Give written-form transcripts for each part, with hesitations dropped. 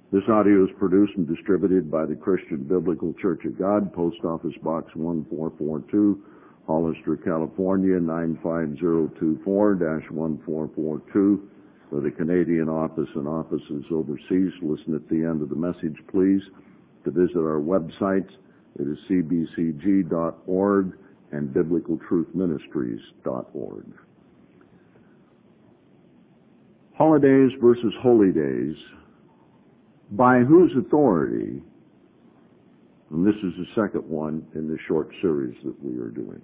This audio is produced and distributed by the Christian Biblical Church of God, Post Office Box 1442, Hollister, California, 95024-1442. For the Canadian office and offices overseas, listen at the end of the message, please, to visit our websites. It is cbcg.org and biblicaltruthministries.org. Holidays versus holy days. By whose authority? And this is the second one in the short series that we are doing.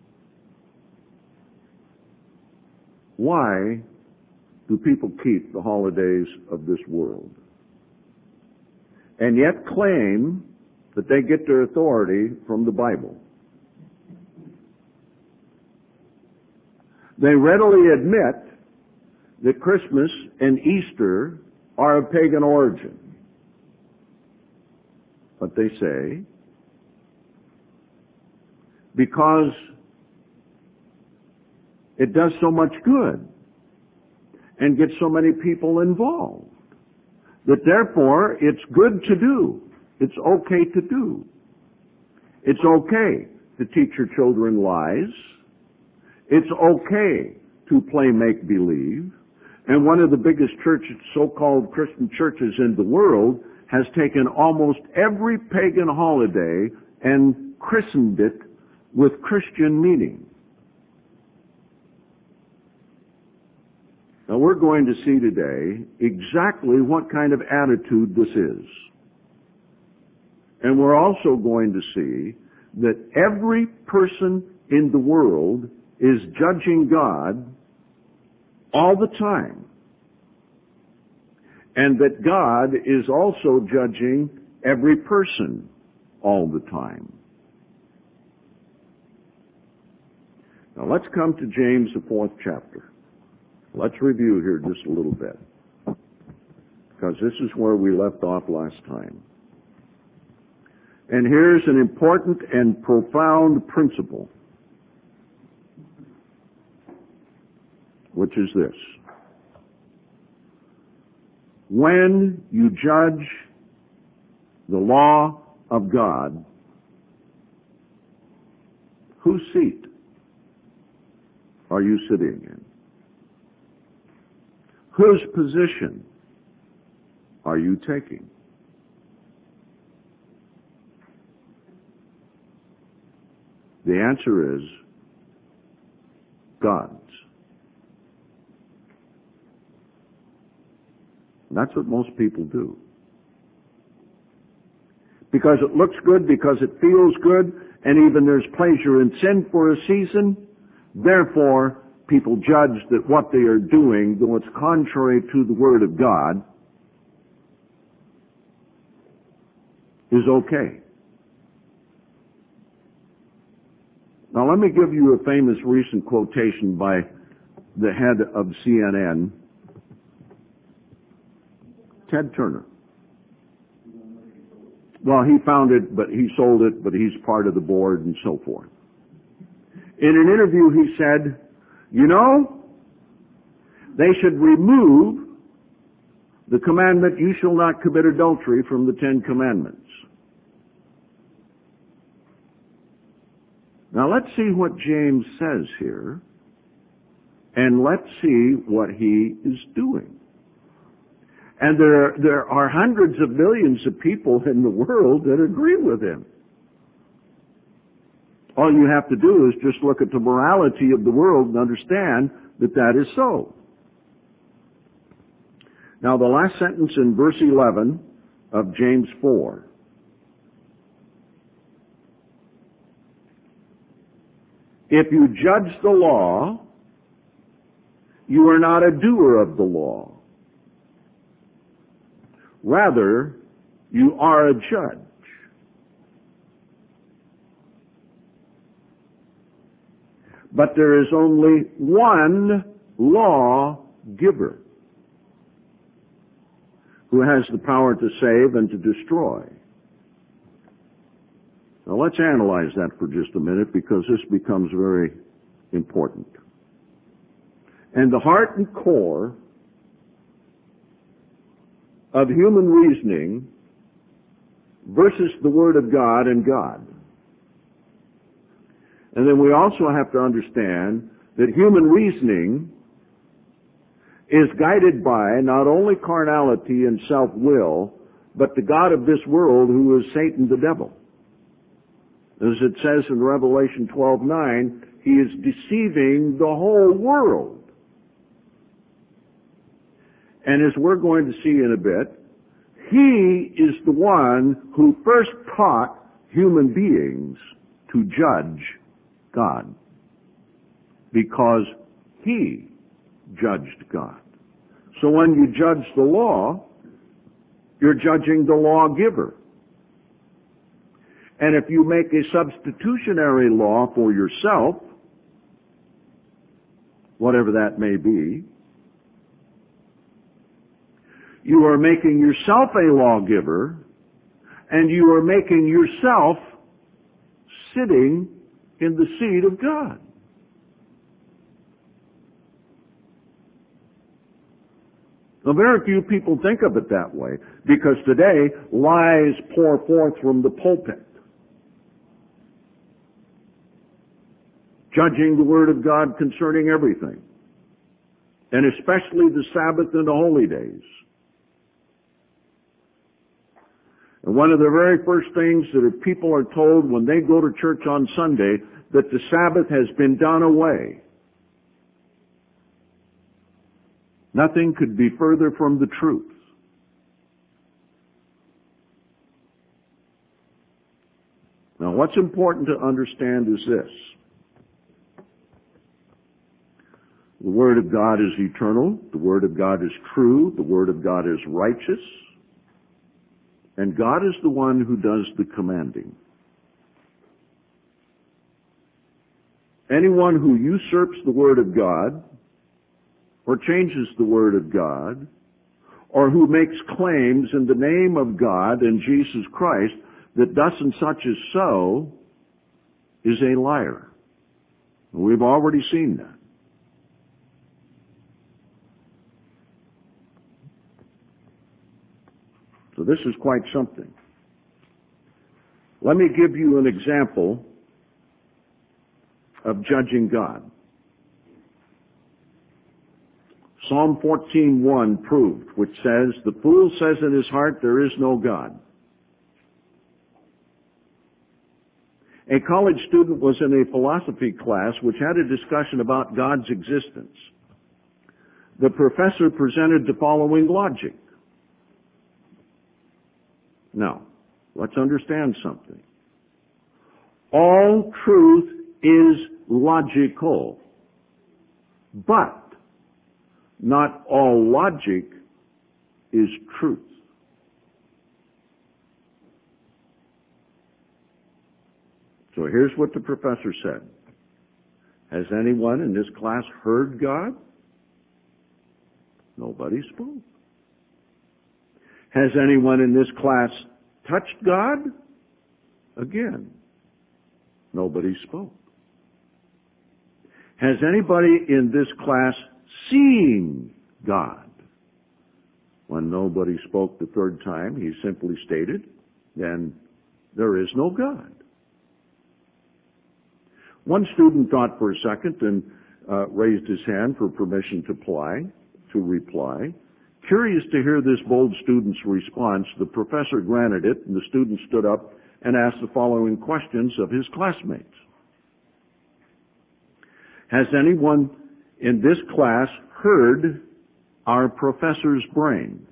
Why do people keep the holidays of this world and yet claim that they get their authority from the Bible? They readily admit that Christmas and Easter are of pagan origin. But they say, because it does so much good and gets so many people involved, that therefore it's good to do. It's okay to do. It's okay to teach your children lies. It's okay to play make-believe. And one of the biggest churches, so-called Christian churches in the world, has taken almost every pagan holiday and christened it with Christian meaning. Now we're going to see today exactly what kind of attitude this is. And we're also going to see that every person in the world is judging God all the time. And that God is also judging every person all the time. Now let's come to James, the 4th chapter. Let's review here just a little bit, because this is where we left off last time. And here's an important and profound principle, which is this. When you judge the law of God, whose seat are you sitting in? Whose position are you taking? The answer is God's. That's what most people do. Because it looks good, because it feels good, and even there's pleasure in sin for a season, therefore people judge that what they are doing, though it's contrary to the Word of God, is okay. Now let me give you a famous recent quotation by the head of CNN, Ted Turner. Well, he founded it, but he sold it, but he's part of the board and so forth. In an interview he said, you know, they should remove the commandment, you shall not commit adultery, from the 10 Commandments. Now let's see what James says here, and let's see what he is doing. And there are hundreds of millions of people in the world that agree with him. All you have to do is just look at the morality of the world and understand that that is so. Now the last sentence in verse 11 of James 4. If you judge the law, you are not a doer of the law. Rather, you are a judge. But there is only one lawgiver who has the power to save and to destroy. Now let's analyze that for just a minute, because this becomes very important. And the heart and core of human reasoning versus the Word of God and God. And then we also have to understand that human reasoning is guided by not only carnality and self-will, but the god of this world, who is Satan the devil. As it says in Revelation 12:9, he is deceiving the whole world. And as we're going to see in a bit, he is the one who first taught human beings to judge God, because he judged God. So when you judge the law, you're judging the lawgiver. And if you make a substitutionary law for yourself, whatever that may be, you are making yourself a lawgiver, and you are making yourself sitting in the seat of God. Now, very few people think of it that way, because today lies pour forth from the pulpit, judging the Word of God concerning everything, and especially the Sabbath and the holy days. And one of the very first things that people are told when they go to church on Sunday, that the Sabbath has been done away. Nothing could be further from the truth. Now, what's important to understand is this. The Word of God is eternal. The Word of God is true. The Word of God is righteous. And God is the one who does the commanding. Anyone who usurps the Word of God, or changes the Word of God, or who makes claims in the name of God and Jesus Christ that thus and such is so, is a liar. We've already seen that. So this is quite something. Let me give you an example of judging God. Psalm 14:1 proved, which says, "The fool says in his heart, there is no God." A college student was in a philosophy class which had a discussion about God's existence. The professor presented the following logic. Now, let's understand something. All truth is logical, but not all logic is truth. So here's what the professor said. Has anyone in this class heard God? Nobody spoke. Has anyone in this class touched God? Again, nobody spoke. Has anybody in this class seen God? When nobody spoke the third time, he simply stated, then there is no God. One student thought for a second and raised his hand for permission to reply. Curious to hear this bold student's response, the professor granted it, and the student stood up and asked the following questions of his classmates. Has anyone in this class heard our professor's brain?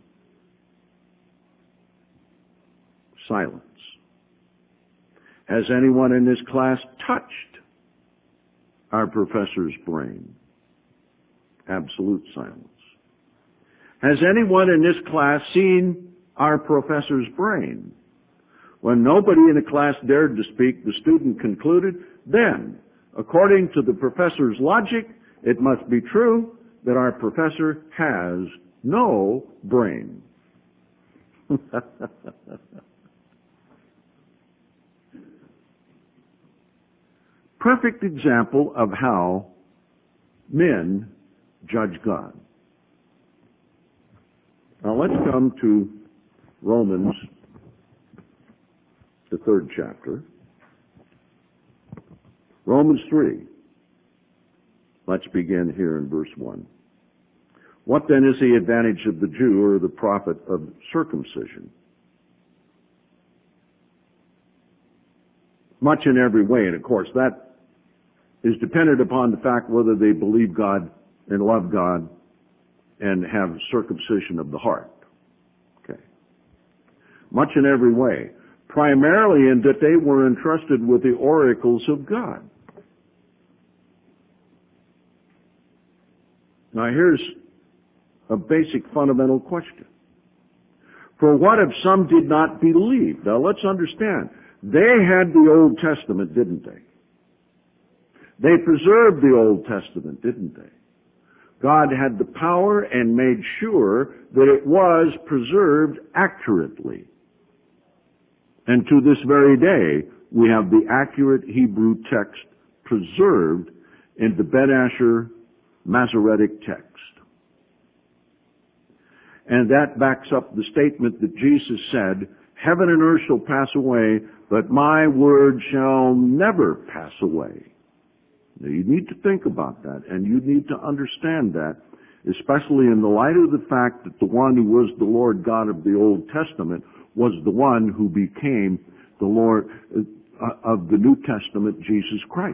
Silence. Has anyone in this class touched our professor's brain? Absolute silence. Has anyone in this class seen our professor's brain? When nobody in the class dared to speak, the student concluded, then, according to the professor's logic, it must be true that our professor has no brain. Perfect example of how men judge God. Now let's come to Romans, the 3rd chapter. Romans 3. Let's begin here in verse 1. What then is the advantage of the Jew or the profit of circumcision? Much in every way, and of course that is dependent upon the fact whether they believe God and love God and have circumcision of the heart. Okay. Much in every way. Primarily in that they were entrusted with the oracles of God. Now here's a basic fundamental question. For what if some did not believe? Now let's understand. They had the Old Testament, didn't they? They preserved the Old Testament, didn't they? God had the power and made sure that it was preserved accurately. And to this very day, we have the accurate Hebrew text preserved in the Ben Asher Masoretic text. And that backs up the statement that Jesus said, heaven and earth shall pass away, but my word shall never pass away. Now you need to think about that, and you need to understand that, especially in the light of the fact that the one who was the Lord God of the Old Testament was the one who became the Lord of the New Testament, Jesus Christ.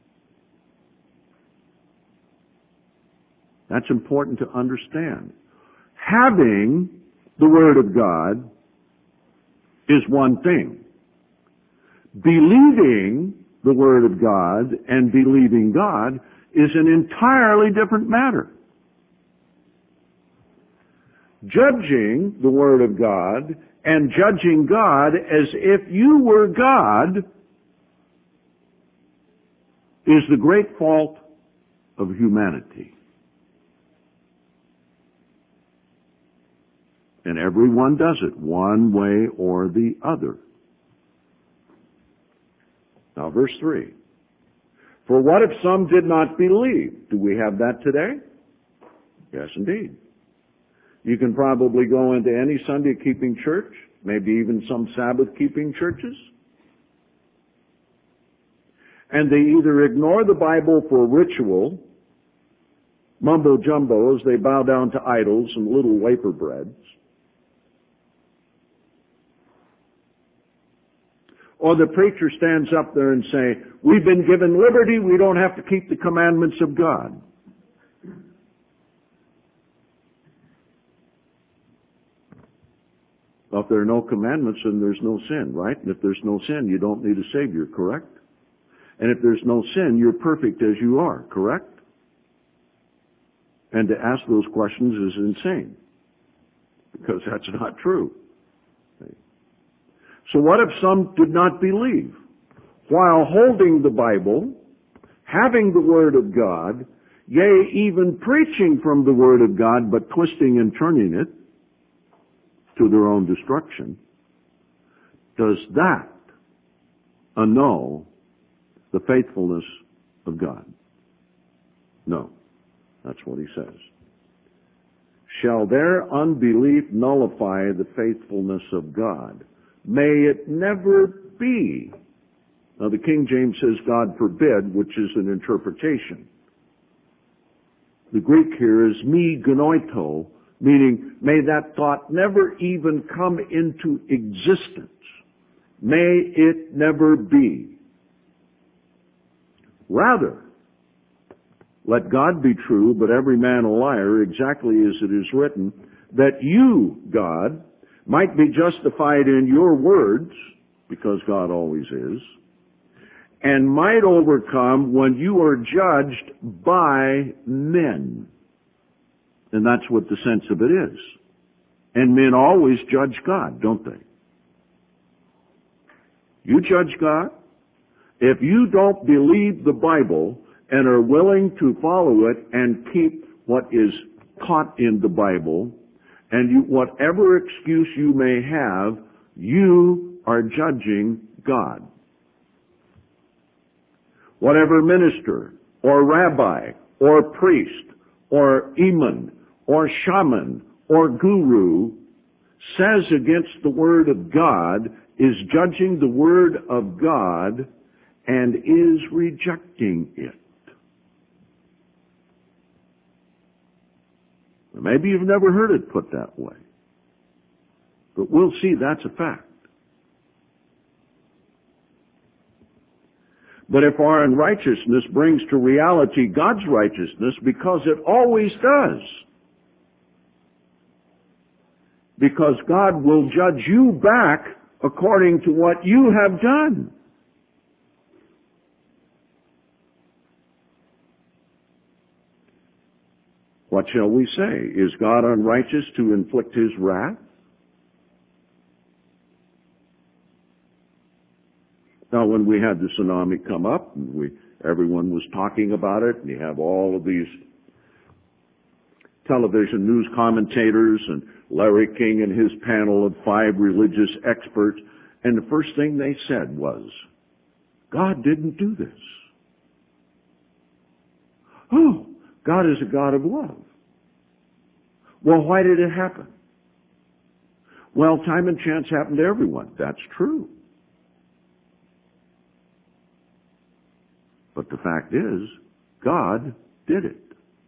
That's important to understand. Having the Word of God is one thing. Believing the Word of God and believing God is an entirely different matter. Judging the Word of God and judging God as if you were God is the great fault of humanity. And everyone does it one way or the other. Now verse 3. For what if some did not believe? Do we have that today? Yes, indeed. You can probably go into any Sunday-keeping church, maybe even some Sabbath-keeping churches, and they either ignore the Bible for ritual, mumbo-jumbo as they bow down to idols and little wafer breads, or the preacher stands up there and say, we've been given liberty, we don't have to keep the commandments of God. Well, if there are no commandments, then there's no sin, right? And if there's no sin, you don't need a Savior, correct? And if there's no sin, you're perfect as you are, correct? And to ask those questions is insane, because that's not true. So what if some did not believe? While holding the Bible, having the Word of God, yea, even preaching from the Word of God, but twisting and turning it to their own destruction, does that annul the faithfulness of God? No. That's what he says. Shall their unbelief nullify the faithfulness of God? May it never be. Now the King James says God forbid, which is an interpretation. The Greek here is me genoito, meaning may that thought never even come into existence. May it never be. Rather, let God be true, but every man a liar, exactly as it is written, that you, God, might be justified in your words, because God always is, and might overcome when you are judged by men. And that's what the sense of it is. And men always judge God, don't they? You judge God. If you don't believe the Bible and are willing to follow it and keep what is taught in the Bible, and whatever excuse you may have, you are judging God. Whatever minister or rabbi or priest or imam or shaman or guru says against the Word of God is judging the Word of God and is rejecting it. Maybe you've never heard it put that way, but we'll see that's a fact. But if our unrighteousness brings to reality God's righteousness, because it always does, because God will judge you back according to what you have done. What shall we say? Is God unrighteous to inflict His wrath? Now, when we had the tsunami come up, and everyone was talking about it, and you have all of these television news commentators and Larry King and his panel of 5 religious experts, and the first thing they said was, God didn't do this. Oh, God is a God of love. Well, why did it happen? Well, time and chance happen to everyone. That's true. But the fact is, God did it.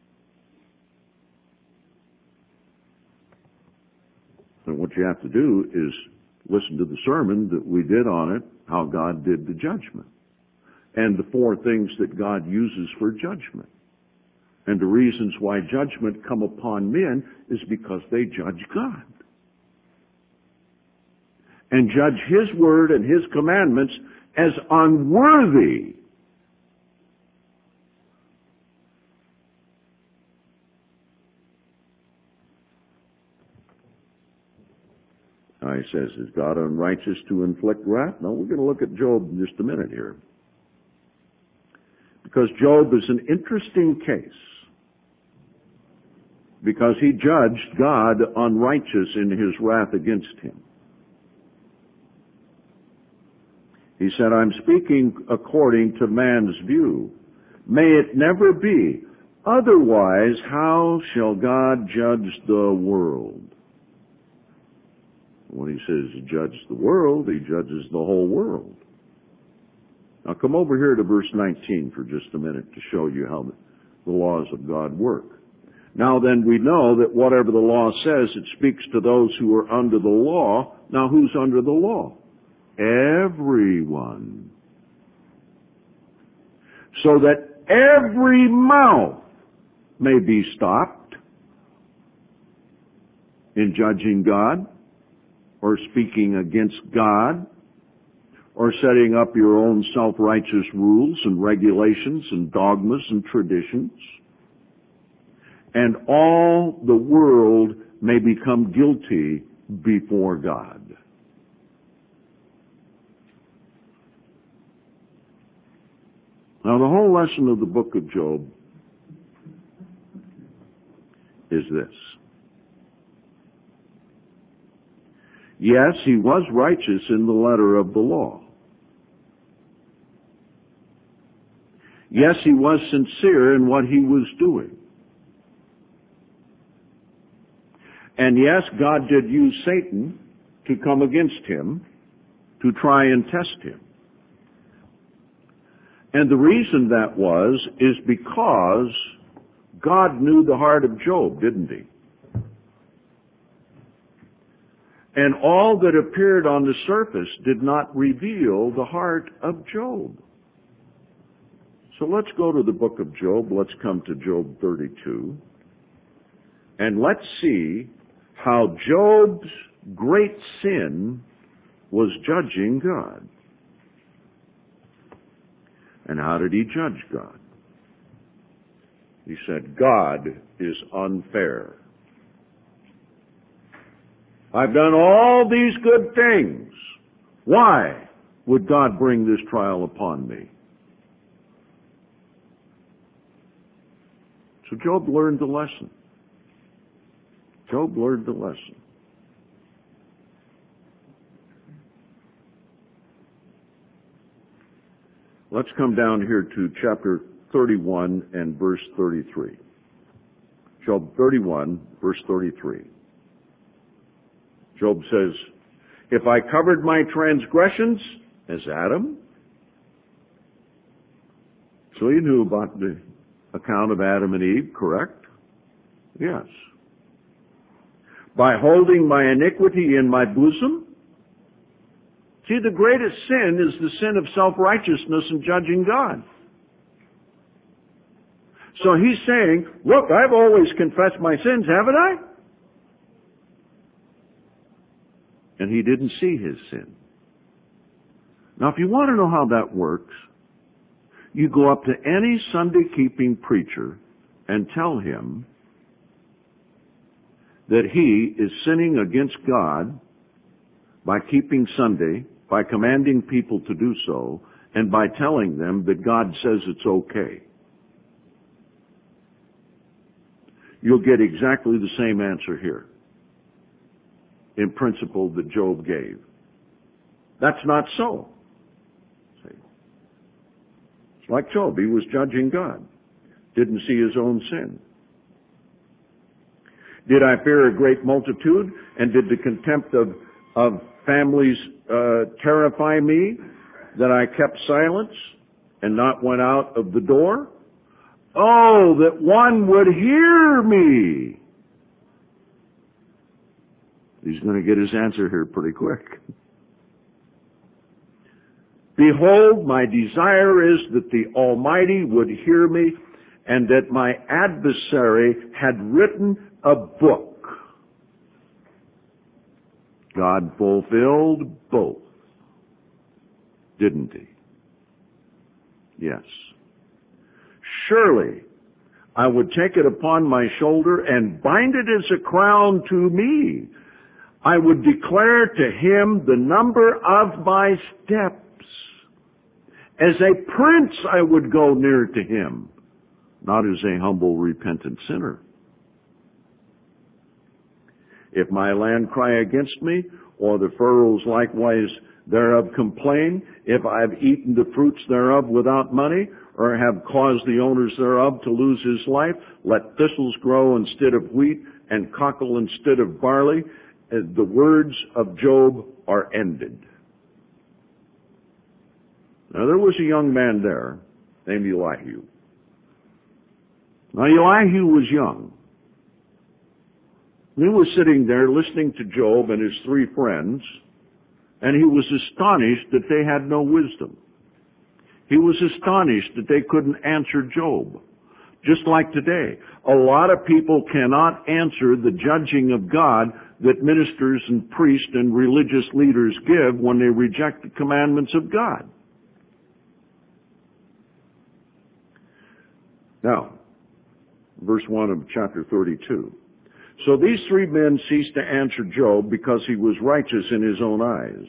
And what you have to do is listen to the sermon that we did on it, how God did the judgment, and the 4 things that God uses for judgment. And the reasons why judgment come upon men is because they judge God. And judge His word and His commandments as unworthy. Now he says, is God unrighteous to inflict wrath? No, we're going to look at Job in just a minute here. Because Job is an interesting case. Because he judged God unrighteous in His wrath against him. He said, I'm speaking according to man's view. May it never be. Otherwise, how shall God judge the world? When he says he judges the world, he judges the whole world. Now come over here to verse 19 for just a minute to show you how the laws of God work. Now then, we know that whatever the law says, it speaks to those who are under the law. Now who's under the law? Everyone. So that every mouth may be stopped in judging God, or speaking against God, or setting up your own self-righteous rules and regulations and dogmas and traditions. And all the world may become guilty before God. Now the whole lesson of the book of Job is this. Yes, he was righteous in the letter of the law. Yes, he was sincere in what he was doing. And yes, God did use Satan to come against him, to try and test him. And the reason that is because God knew the heart of Job, didn't he? And all that appeared on the surface did not reveal the heart of Job. So let's go to the book of Job. Let's come to Job 32. And let's see how Job's great sin was judging God. And how did he judge God? He said, God is unfair. I've done all these good things. Why would God bring this trial upon me? So Job learned the lesson. Job learned the lesson. Let's come down here to chapter 31 and verse 33. Job 31, verse 33. Job says, if I covered my transgressions as Adam. So you knew about the account of Adam and Eve, correct? Yes. By holding my iniquity in my bosom. See, the greatest sin is the sin of self-righteousness and judging God. So he's saying, look, I've always confessed my sins, haven't I? And he didn't see his sin. Now, if you want to know how that works, you go up to any Sunday-keeping preacher and tell him that he is sinning against God by keeping Sunday, by commanding people to do so, and by telling them that God says it's okay. You'll get exactly the same answer here, in principle, that Job gave. That's not so. See? It's like Job. He was judging God. Didn't see his own sin. Did I fear a great multitude, and did the contempt of families terrify me, that I kept silence and not went out of the door? Oh, that one would hear me. He's going to get his answer here pretty quick. Behold, my desire is that the Almighty would hear me, and that my adversary had written a book. God fulfilled both, didn't he? Yes. Surely I would take it upon my shoulder and bind it as a crown to me. I would declare to him the number of my steps. As a prince I would go near to him, not as a humble, repentant sinner. If my land cry against me, or the furrows likewise thereof complain, if I have eaten the fruits thereof without money, or have caused the owners thereof to lose his life, let thistles grow instead of wheat, and cockle instead of barley. The words of Job are ended. Now there was a young man there named Elihu. Now Elihu was young. He was sitting there listening to Job and his three friends, and he was astonished that they had no wisdom. He was astonished that they couldn't answer Job. Just like today, a lot of people cannot answer the judging of God that ministers and priests and religious leaders give when they reject the commandments of God. Now, verse 1 of chapter 32. So these three men ceased to answer Job because he was righteous in his own eyes.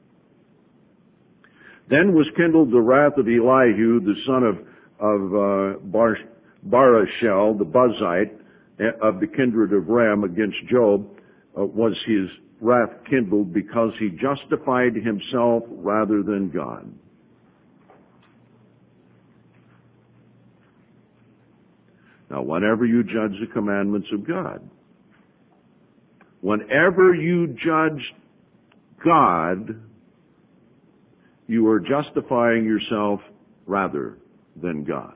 Then was kindled the wrath of Elihu, the son of Barashel, the Buzite, of the kindred of Ram, against Job, was his wrath kindled because he justified himself rather than God. Now, whenever you judge the commandments of God, whenever you judge God, you are justifying yourself rather than God.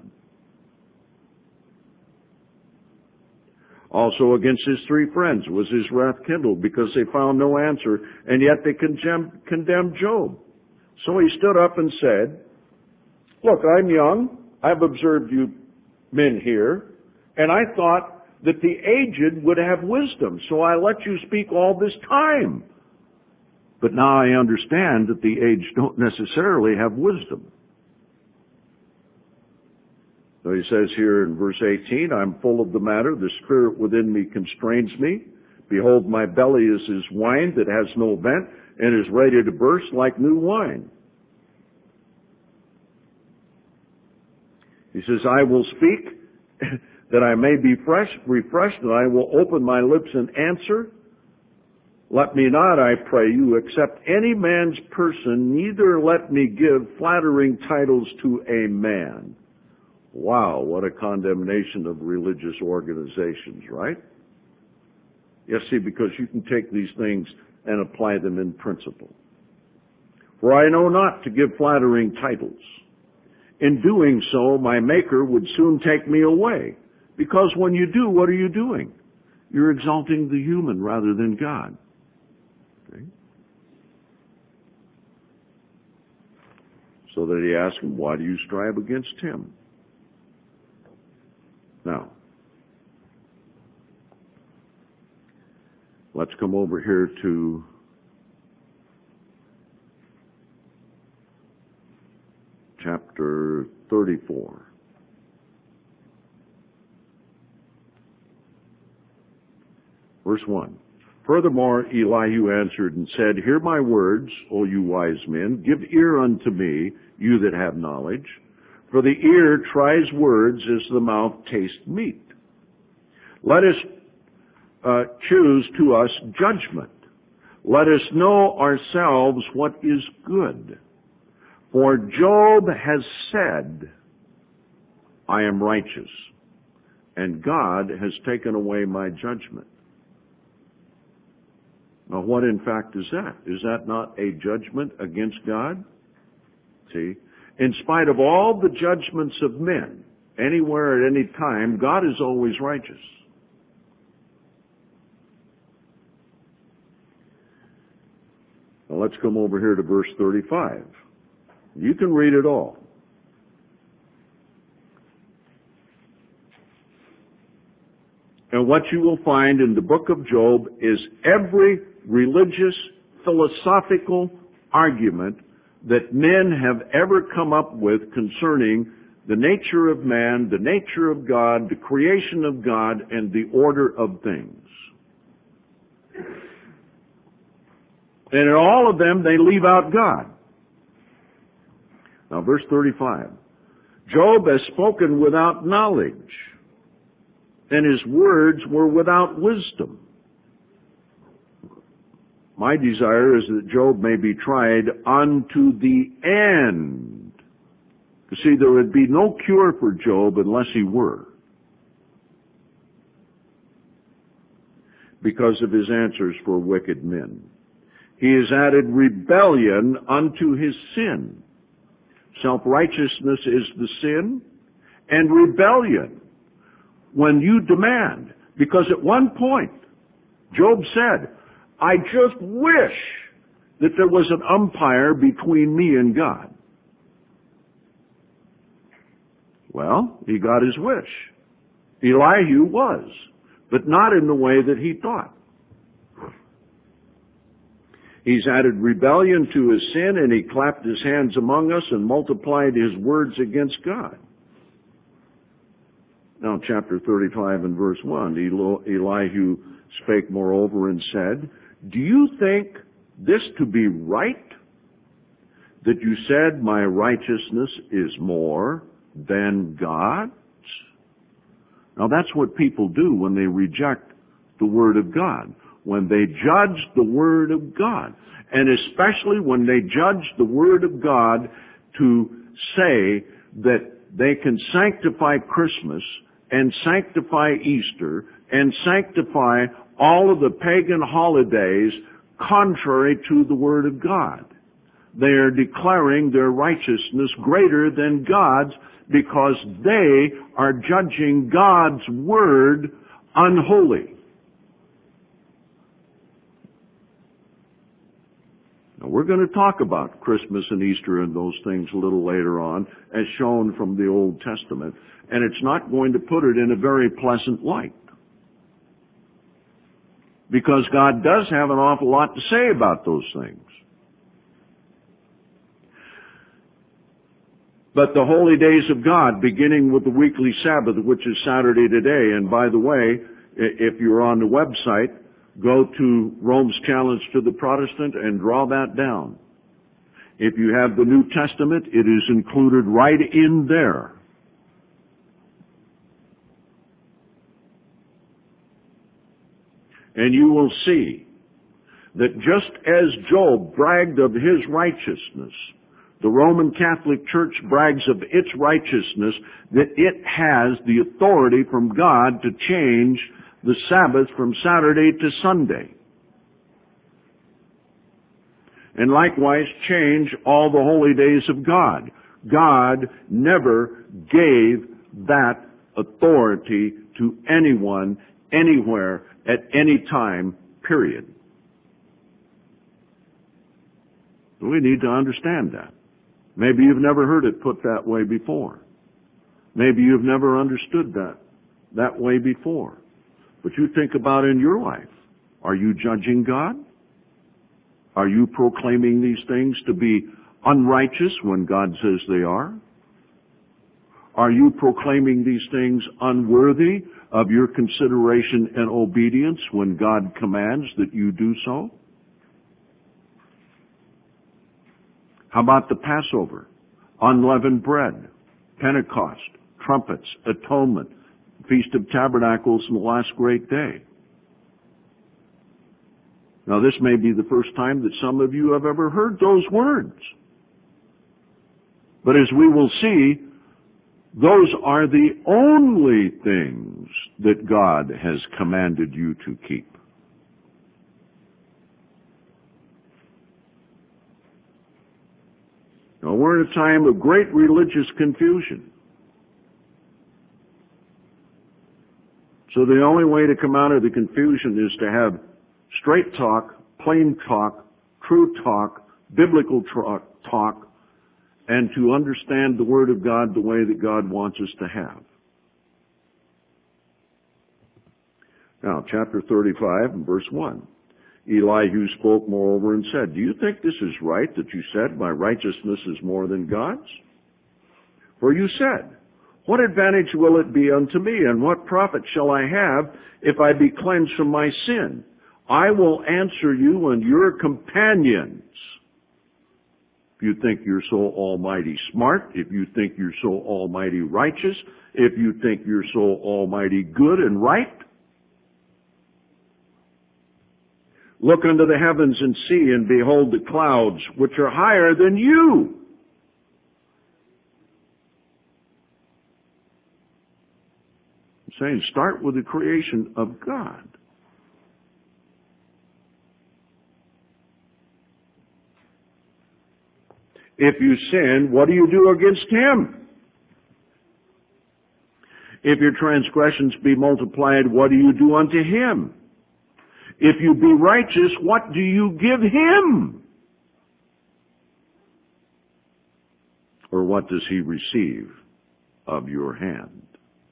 Also against his three friends was his wrath kindled because they found no answer, and yet they condemned Job. So he stood up and said, look, I'm young. I've observed you men here, and I thought that the aged would have wisdom, so I let you speak all this time. But now I understand that the aged don't necessarily have wisdom. So he says here in verse 18, I'm full of the matter, the spirit within me constrains me. Behold, my belly is as wine that has no vent, and is ready to burst like new wine. He says, I will speak that I may be refreshed, and I will open my lips and answer. Let me not, I pray you, accept any man's person, neither let me give flattering titles to a man. Wow, what a condemnation of religious organizations, right? Yes, see, because you can take these things and apply them in principle. For I know not to give flattering titles. In doing so, my Maker would soon take me away. Because when you do, what are you doing? You're exalting the human rather than God. Okay? So that he asked him, why do you strive against him? Now, let's come over here to chapter 34. Verse 1. Furthermore, Elihu answered and said, hear my words, O you wise men. Give ear unto me, you that have knowledge. For the ear tries words as the mouth tastes meat. Let us choose to us judgment. Let us know ourselves what is good. For Job has said, I am righteous, and God has taken away my judgment. Now, what in fact is that? Is that not a judgment against God? See, in spite of all the judgments of men, anywhere at any time, God is always righteous. Now, let's come over here to verse 35. You can read it all. And what you will find in the book of Job is every religious, philosophical argument that men have ever come up with concerning the nature of man, the nature of God, the creation of God, and the order of things. And in all of them, they leave out God. Now, verse 35. Job has spoken without knowledge, and his words were without wisdom. My desire is that Job may be tried unto the end. You see, there would be no cure for Job unless he were, because of his answers for wicked men. He has added rebellion unto his sin. Self-righteousness is the sin, and rebellion when you demand. Because at one point, Job said, I just wish that there was an umpire between me and God. Well, he got his wish. Elihu was, but not in the way that he thought. He's added rebellion to his sin, and he clapped his hands among us and multiplied his words against God. Now, chapter 35 and verse 1, Elihu spake moreover and said, do you think this to be right, that you said, my righteousness is more than God's? Now, that's what people do when they reject the Word of God, when they judge the Word of God, and especially when they judge the Word of God to say that they can sanctify Christmas and sanctify Easter and sanctify all of the pagan holidays contrary to the Word of God. They are declaring their righteousness greater than God's because they are judging God's Word unholy. Now, we're going to talk about Christmas and Easter and those things a little later on, as shown from the Old Testament, and it's not going to put it in a very pleasant light. Because God does have an awful lot to say about those things. But the holy days of God, beginning with the weekly Sabbath, which is Saturday today, and by the way, if you're on the website, go to Rome's Challenge to the Protestant and draw that down. If you have the New Testament, it is included right in there. And you will see that just as Job bragged of his righteousness, the Roman Catholic Church brags of its righteousness, that it has the authority from God to change the Sabbath from Saturday to Sunday. and likewise change all the holy days of God. God never gave that authority to anyone, anywhere, at any time, period. We need to understand that. Maybe you've never heard it put that way before. Maybe you've never understood that way before. But you think about in your life. Are you judging God? Are you proclaiming these things to be unrighteous when God says they are? Are you proclaiming these things unworthy of your consideration and obedience when God commands that you do so? How about the Passover, unleavened bread, Pentecost, trumpets, atonement, Feast of Tabernacles, and the last great day? Now, this may be the first time that some of you have ever heard those words. But as we will see, those are the only things that God has commanded you to keep. Now, we're in a time of great religious confusion. So the only way to come out of the confusion is to have straight talk, plain talk, true talk, biblical talk, and to understand the Word of God the way that God wants us to have. Now, chapter 35 and verse 1. Elihu spoke moreover and said, "Do you think this is right that you said, 'My righteousness is more than God's'? For you said, 'What advantage will it be unto me, and what profit shall I have if I be cleansed from my sin? I will answer you and your companions.'" If you think you're so almighty smart, if you think you're so almighty righteous, if you think you're so almighty good and right, look unto the heavens and see, and behold the clouds, which are higher than you. I'm saying start with the creation of God. If you sin, what do you do against Him? If your transgressions be multiplied, what do you do unto Him? If you be righteous, what do you give Him? Or what does He receive of your hand?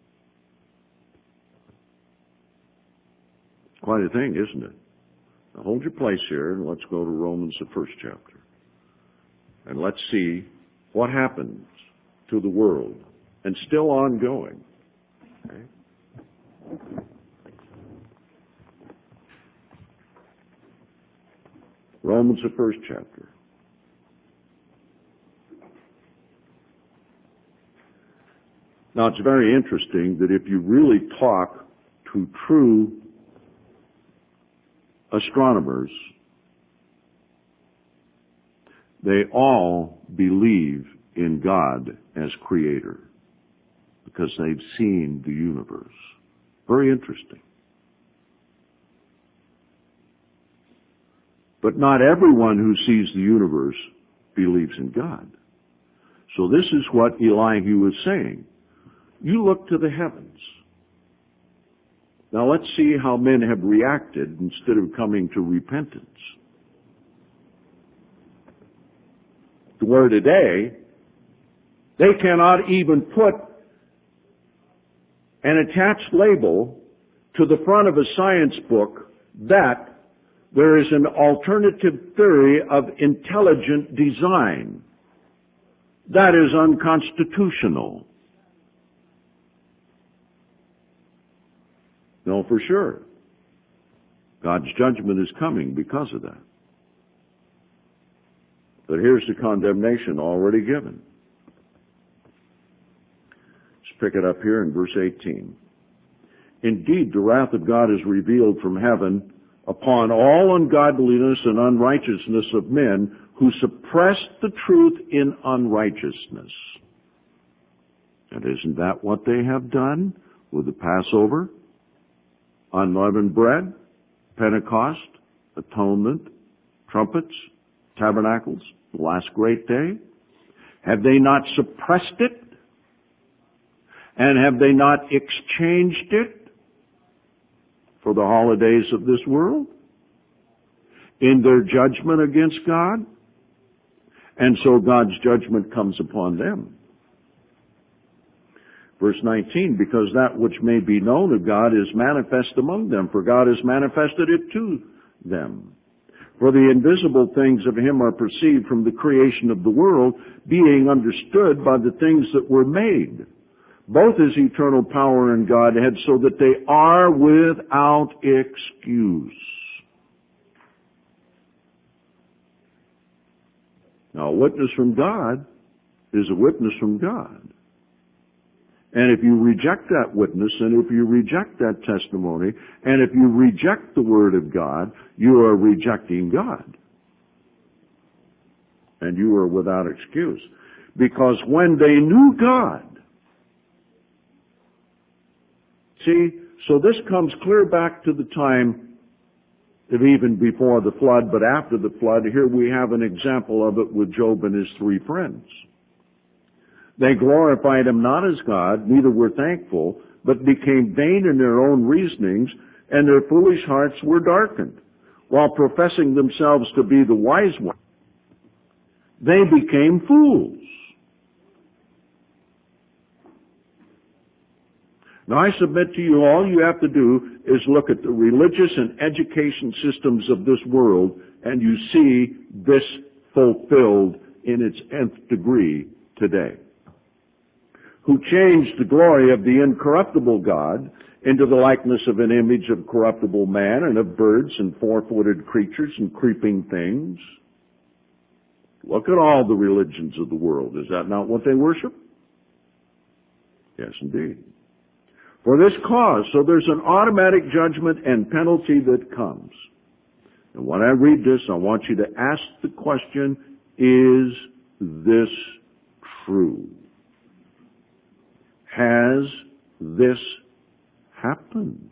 Quite a thing, isn't it? Now hold your place here and let's go to Romans, the first chapter. And let's see what happens to the world, and still ongoing. Okay? Romans, the first chapter. Now, it's very interesting that if you really talk to true astronomers, they all believe in God as creator because they've seen the universe. Very interesting. But not everyone who sees the universe believes in God. So this is what Elihu is saying. You look to the heavens. Now let's see how men have reacted instead of coming to repentance. Where today, they cannot even put an attached label to the front of a science book that there is an alternative theory of intelligent design. That is unconstitutional. No, for sure. God's judgment is coming because of that. But here's the condemnation already given. Let's pick it up here in verse 18. "Indeed, the wrath of God is revealed from heaven upon all ungodliness and unrighteousness of men who suppress the truth in unrighteousness." And isn't that what they have done with the Passover, unleavened bread, Pentecost, atonement, trumpets, Tabernacles, the last great day? Have they not suppressed it? And have they not exchanged it for the holidays of this world in their judgment against God? And so God's judgment comes upon them. Verse 19, because that which may be known of God is manifest among them, for God has manifested it to them. For the invisible things of him are perceived from the creation of the world, being understood by the things that were made, both his eternal power and Godhead, so that they are without excuse. Now, a witness from God is a witness from God. And if you reject that witness, and if you reject that testimony, and if you reject the Word of God, you are rejecting God. And you are without excuse. Because when they knew God, see, so this comes clear back to the time of even before the flood, but after the flood, here we have an example of it with Job and his three friends. They glorified him not as God, neither were thankful, but became vain in their own reasonings, and their foolish hearts were darkened. While professing themselves to be the wise ones, they became fools. Now I submit to you, all you have to do is look at the religious and education systems of this world, and you see this fulfilled in its nth degree today. Who changed the glory of the incorruptible God into the likeness of an image of corruptible man and of birds and four-footed creatures and creeping things. Look at all the religions of the world. Is that not what they worship? Yes, indeed. For this cause, so there's an automatic judgment and penalty that comes. And when I read this, I want you to ask the question, is this true? Has this happened?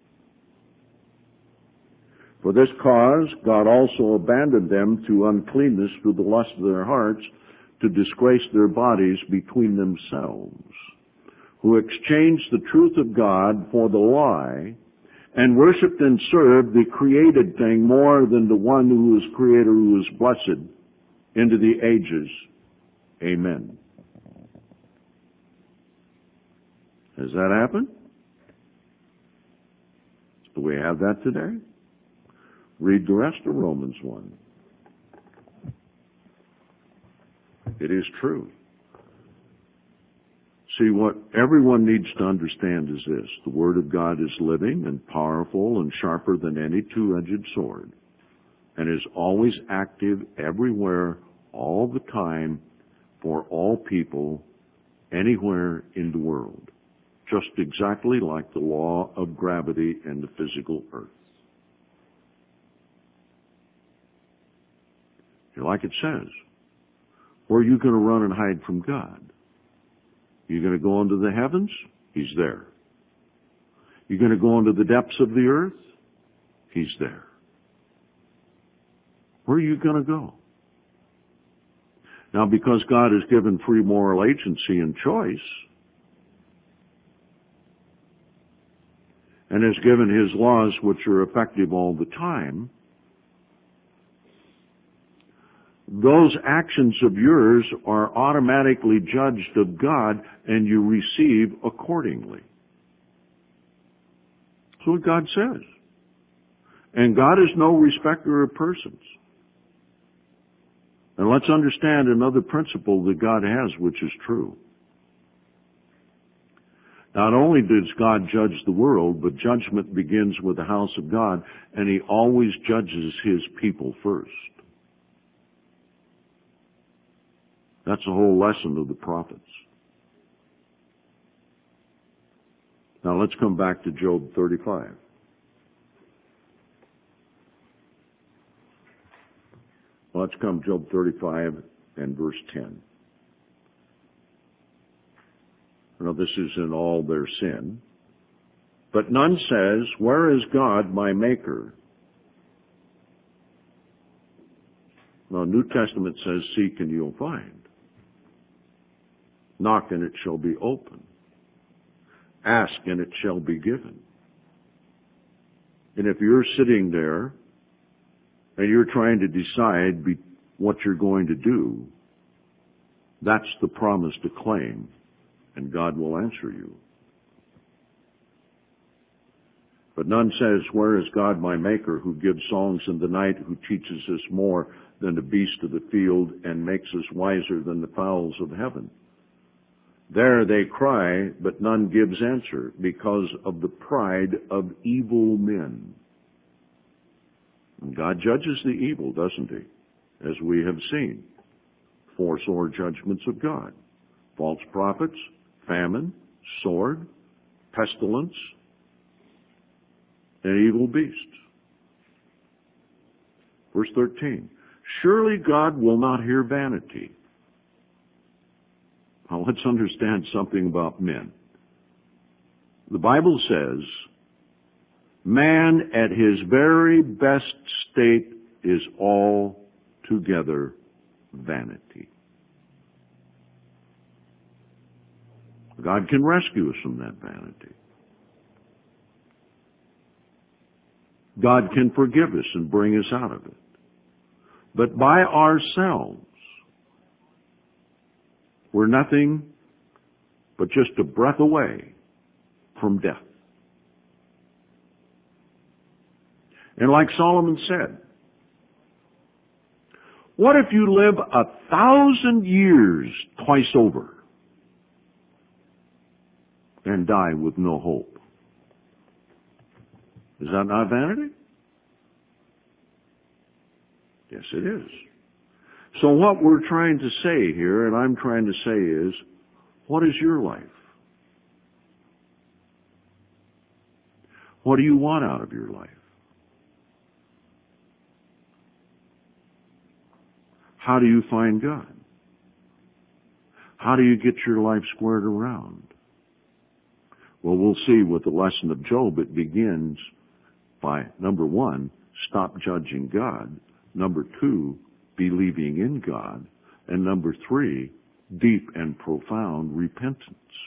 For this cause, God also abandoned them to uncleanness through the lust of their hearts, to disgrace their bodies between themselves, who exchanged the truth of God for the lie, and worshipped and served the created thing more than the one who is Creator, who is blessed into the ages. Amen. Has that happened? Do we have that today? Read the rest of Romans 1. It is true. See, what everyone needs to understand is this. The Word of God is living and powerful and sharper than any two-edged sword, and is always active everywhere, all the time, for all people, anywhere in the world. Just exactly like the law of gravity and the physical earth. Like it says, where are you going to run and hide from God? You're going to go into the heavens? He's there. You're going to go into the depths of the earth? He's there. Where are you going to go? Now, because God has given free moral agency and choice, and has given his laws which are effective all the time, those actions of yours are automatically judged of God, and you receive accordingly. That's what God says. And God is no respecter of persons. And let's understand another principle that God has, which is true. Not only does God judge the world, but judgment begins with the house of God, and he always judges his people first. That's the whole lesson of the prophets. Now let's come back to Job 35. Let's come to Job 35 and verse 10. Now this is in all their sin. But none says, where is God my maker? Now, New Testament says, seek and you'll find. Knock and it shall be open. Ask and it shall be given. And if you're sitting there and you're trying to decide what you're going to do, that's the promise to claim, and God will answer you. But none says, where is God my maker, who gives songs in the night, who teaches us more than the beast of the field, and makes us wiser than the fowls of heaven? There they cry, but none gives answer, because of the pride of evil men. And God judges the evil, doesn't he? As we have seen. 4 sore judgments of God. False prophets, famine, sword, pestilence, and evil beasts. Verse 13. Surely God will not hear vanity. Now let's understand something about men. The Bible says, man at his very best state is altogether vanity. God can rescue us from that vanity. God can forgive us and bring us out of it. But by ourselves, we're nothing but just a breath away from death. And like Solomon said, what if you live 1,000 years twice over and die with no hope? Is that not vanity? Yes, it is. So what we're trying to say here, and I'm trying to say is, what is your life? What do you want out of your life? How do you find God? How do you get your life squared around? Well, we'll see with the lesson of Job. It begins by, number 1, stop judging God. Number 2, believing in God. And number 3, deep and profound repentance.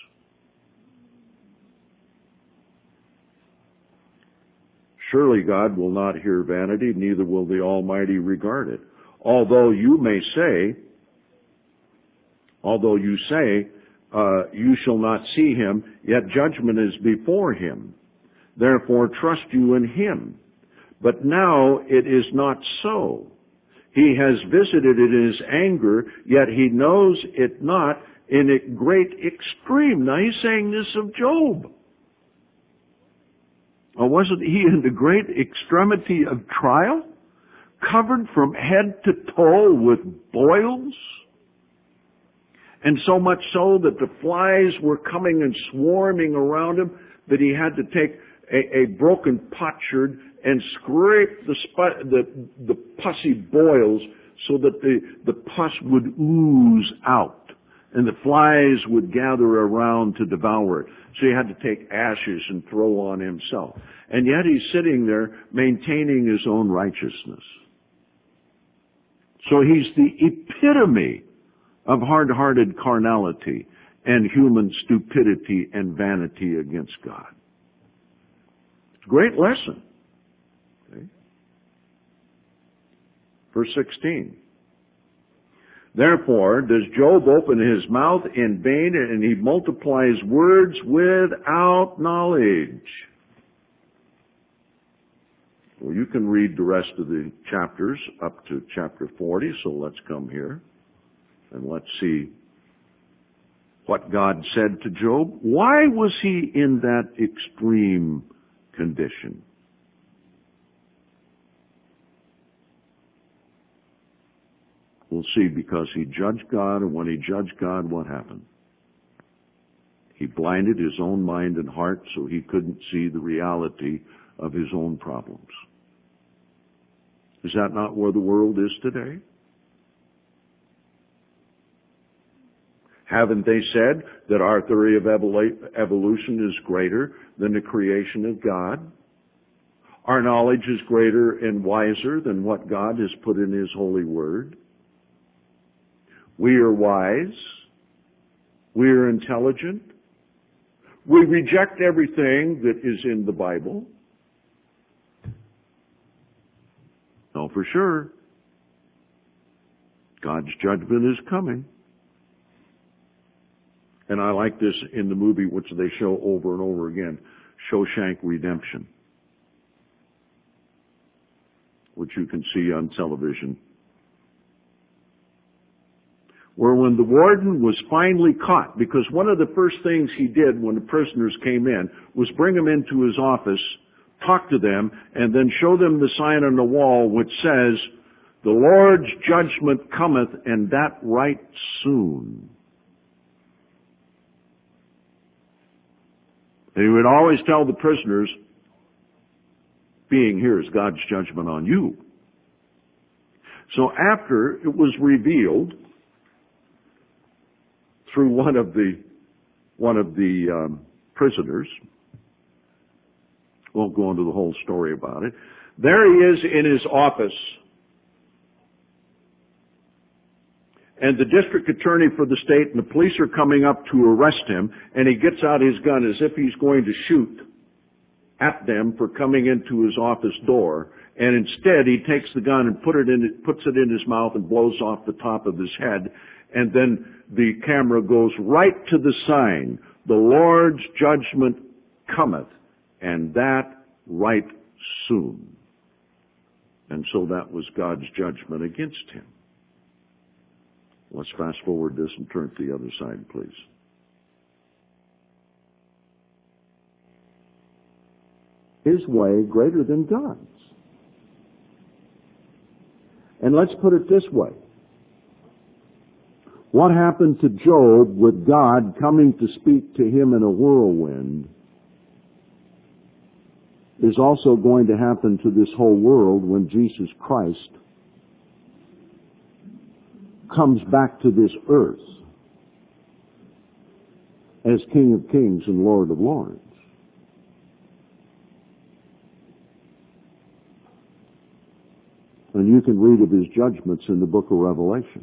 Surely God will not hear vanity, neither will the Almighty regard it. Although you say, you shall not see him, yet judgment is before him. Therefore trust you in him. But now it is not so. He has visited it in his anger, yet he knows it not in a great extreme. Now he's saying this of Job. Or wasn't he in the great extremity of trial? Covered from head to toe with boils? And so much so that the flies were coming and swarming around him that he had to take a broken potsherd and scrape the pussy boils so that the pus would ooze out and the flies would gather around to devour it. So he had to take ashes and throw on himself. And yet he's sitting there maintaining his own righteousness. So he's the epitome of hard-hearted carnality and human stupidity and vanity against God. It's a great lesson. Okay. Verse 16. Therefore does Job open his mouth in vain, and he multiplies words without knowledge. Well, you can read the rest of the chapters up to chapter 40, so let's come here and let's see what God said to Job. Why was he in that extreme condition? We'll see, because he judged God, and when he judged God, what happened? He blinded his own mind and heart so he couldn't see the reality of his own problems. Is that not where the world is today? Haven't they said that our theory of evolution is greater than the creation of God? Our knowledge is greater and wiser than what God has put in His holy word. We are wise. We are intelligent. We reject everything that is in the Bible. No, for sure. God's judgment is coming. And I like this in the movie, which they show over and over again, Shawshank Redemption, which you can see on television, where when the warden was finally caught, because one of the first things he did when the prisoners came in was bring them into his office, talk to them, and then show them the sign on the wall which says, "The Lord's judgment cometh, and that right soon." And he would always tell the prisoners, being here is God's judgment on you. So after it was revealed through one of the prisoners, won't go into the whole story about it, there he is in his office, and the district attorney for the state and the police are coming up to arrest him, and he gets out his gun as if he's going to shoot at them for coming into his office door, and instead he takes the gun and puts it in his mouth and blows off the top of his head, and then the camera goes right to the sign, "The Lord's judgment cometh, and that right soon." And so that was God's judgment against him. Let's fast forward this and turn to the other side, please. His way greater than God's. And let's put it this way. What happened to Job with God coming to speak to him in a whirlwind is also going to happen to this whole world when Jesus Christ comes back to this earth as King of Kings and Lord of Lords. And you can read of his judgments in the book of Revelation.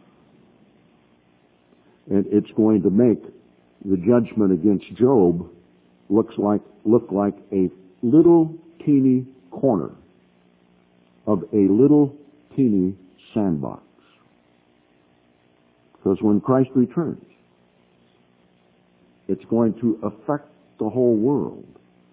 And it's going to make the judgment against Job look like a little teeny corner of a little teeny sandbox. Because when Christ returns, it's going to affect the whole world.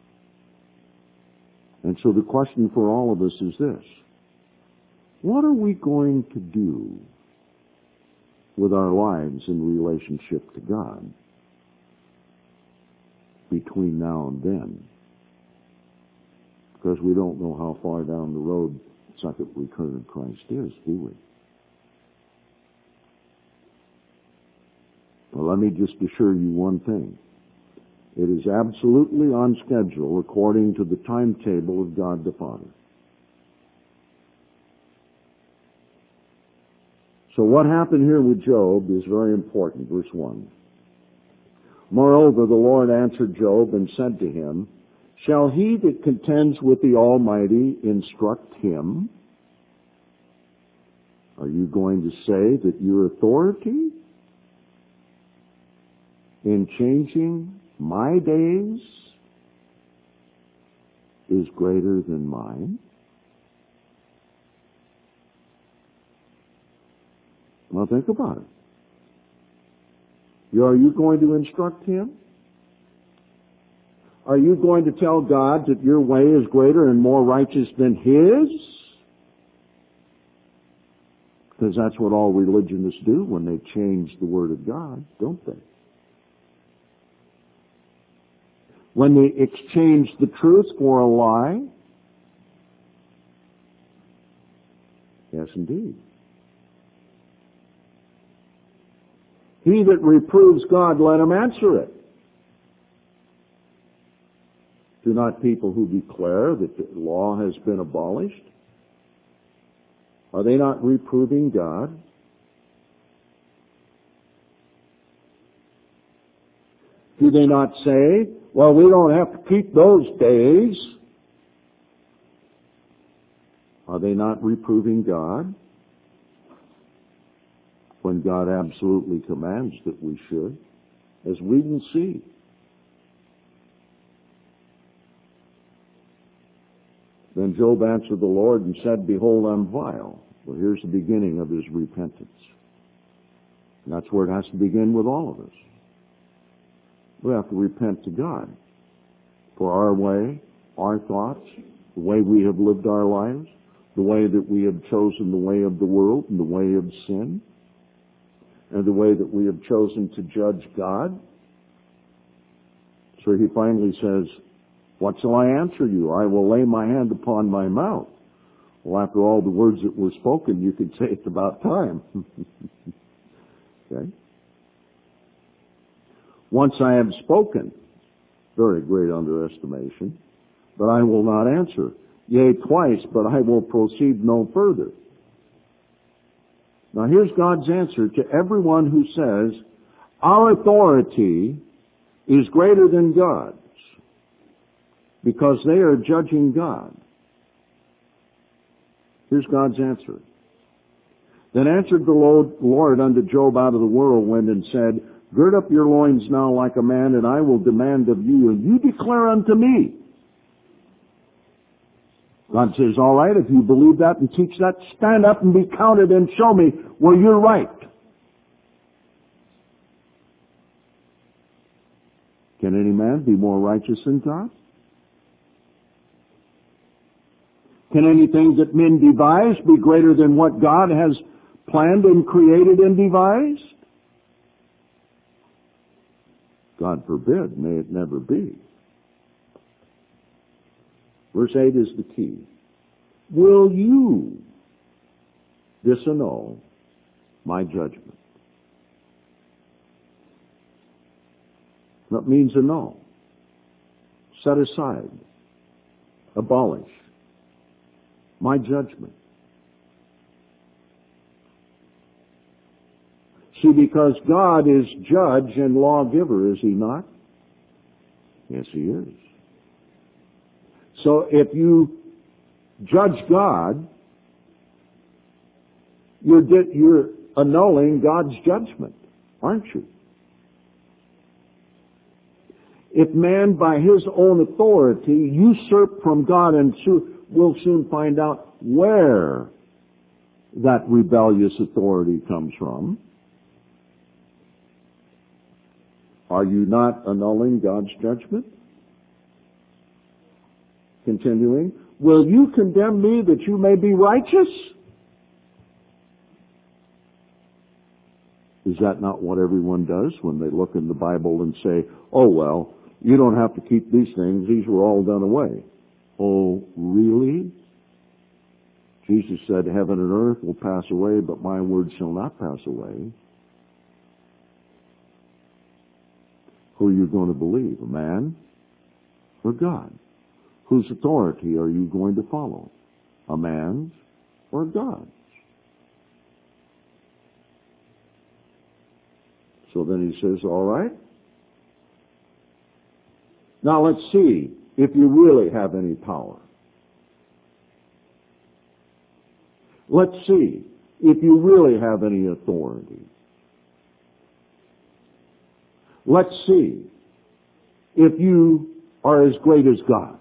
And so the question for all of us is this: what are we going to do with our lives in relationship to God between now and then? Because we don't know how far down the road the second return of Christ is, do we? Well, let me just assure you one thing. It is absolutely on schedule according to the timetable of God the Father. So what happened here with Job is very important. Verse 1. Moreover, the Lord answered Job and said to him, "Shall he that contends with the Almighty instruct him?" Are you going to say that your authority in changing my days is greater than mine? Well, think about it. Are you going to instruct him? Are you going to tell God that your way is greater and more righteous than his? Because that's what all religionists do when they change the Word of God, don't they? When they exchange the truth for a lie? Yes, indeed. He that reproves God, let him answer it. Do not people who declare that the law has been abolished, are they not reproving God? Do they not say, well, we don't have to keep those days? Are they not reproving God when God absolutely commands that we should? As we will see. Then Job answered the Lord and said, Behold, I'm vile. Well, here's the beginning of his repentance. And that's where it has to begin with all of us. We have to repent to God for our way, our thoughts, the way we have lived our lives, the way that we have chosen the way of the world and the way of sin, and the way that we have chosen to judge God. So he finally says, What shall I answer you? I will lay my hand upon my mouth. Well, after all the words that were spoken, you could say it's about time. Okay? Once I have spoken, very great underestimation, but I will not answer. Yea, twice, but I will proceed no further. Now here's God's answer to everyone who says, our authority is greater than God's, because they are judging God. Here's God's answer. Then answered the Lord unto Job out of the whirlwind and said, Gird up your loins now like a man, and I will demand of you, and you declare unto me. God says, all right, if you believe that and teach that, stand up and be counted and show me where you're right. Can any man be more righteous than God? Can anything that men devise be greater than what God has planned and created and devised? God forbid, may it never be. Verse 8 is the key. Will you disannul my judgment? That means annul, set aside, abolish my judgment. See, because God is judge and lawgiver, is he not? Yes, he is. So if you judge God, you're annulling God's judgment, aren't you? If man by his own authority usurp from God, and we'll soon find out where that rebellious authority comes from, are you not annulling God's judgment? Continuing, will you condemn me that you may be righteous? Is that not what everyone does when they look in the Bible and say, oh, well, you don't have to keep these things. These were all done away. Oh, really? Jesus said, heaven and earth will pass away, but my word shall not pass away. Who are you going to believe, a man or God? Whose authority are you going to follow, a man's or God's? So then he says, all right. Now let's see if you really have any power. Let's see if you really have any authority. Let's see if you are as great as God.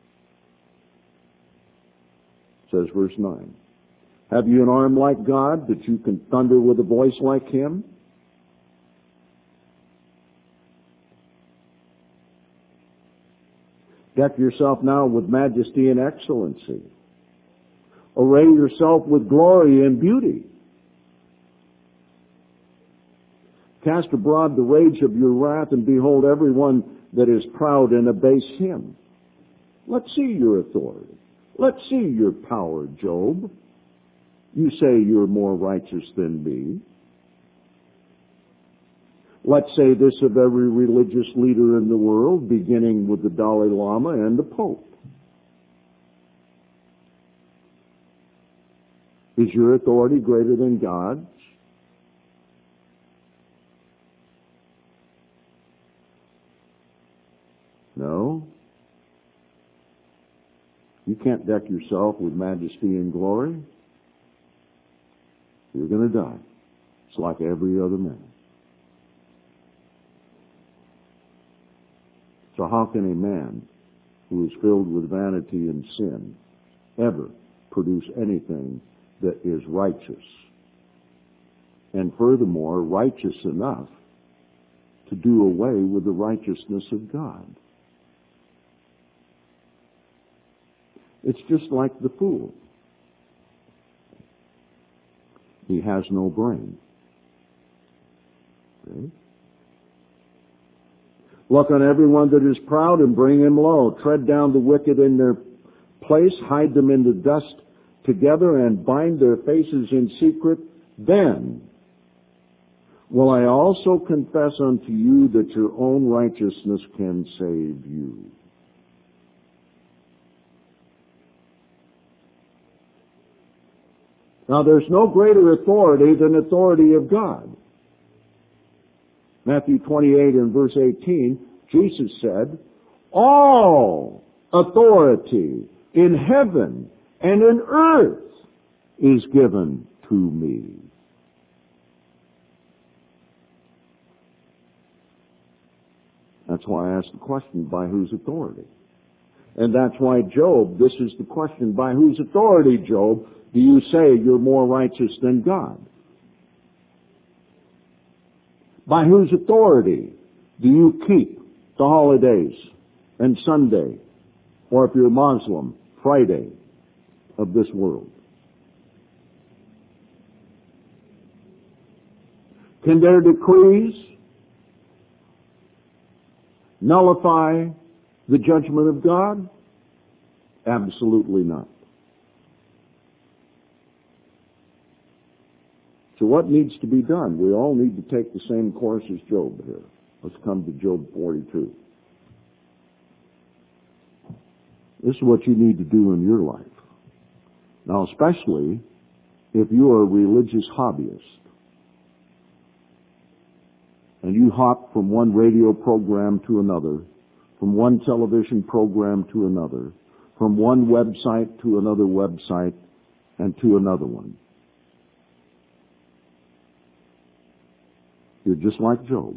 Says verse 9. Have you an arm like God, that you can thunder with a voice like him? Deck yourself now with majesty and excellency. Array yourself with glory and beauty. Cast abroad the rage of your wrath, and behold everyone that is proud and abase him. Let's see your authority. Let's see your power, Job. You say you're more righteous than me. Let's say this of every religious leader in the world, beginning with the Dalai Lama and the Pope. Is your authority greater than God's? No. You can't deck yourself with majesty and glory. You're going to die. It's like every other man. So how can a man who is filled with vanity and sin ever produce anything that is righteous? And furthermore, righteous enough to do away with the righteousness of God. It's just like the fool. He has no brain. Okay? Look on everyone that is proud and bring him low. Tread down the wicked in their place, hide them in the dust together, and bind their faces in secret. Then will I also confess unto you that your own righteousness can save you. Now, there's no greater authority than authority of God. Matthew 28 and verse 18, Jesus said, all authority in heaven and in earth is given to me. That's why I asked the question, by whose authority? And that's why Job, this is the question, by whose authority, Job, do you say you're more righteous than God? By whose authority do you keep the holidays and Sunday, or if you're a Muslim, Friday of this world? Can their decrees nullify the judgment of God? Absolutely not. So what needs to be done? We all need to take the same course as Job here. Let's come to Job 42. This is what you need to do in your life. Now, especially if you are a religious hobbyist and you hop from one radio program to another, from one television program to another, from one website to another website and to another one. You're just like Job.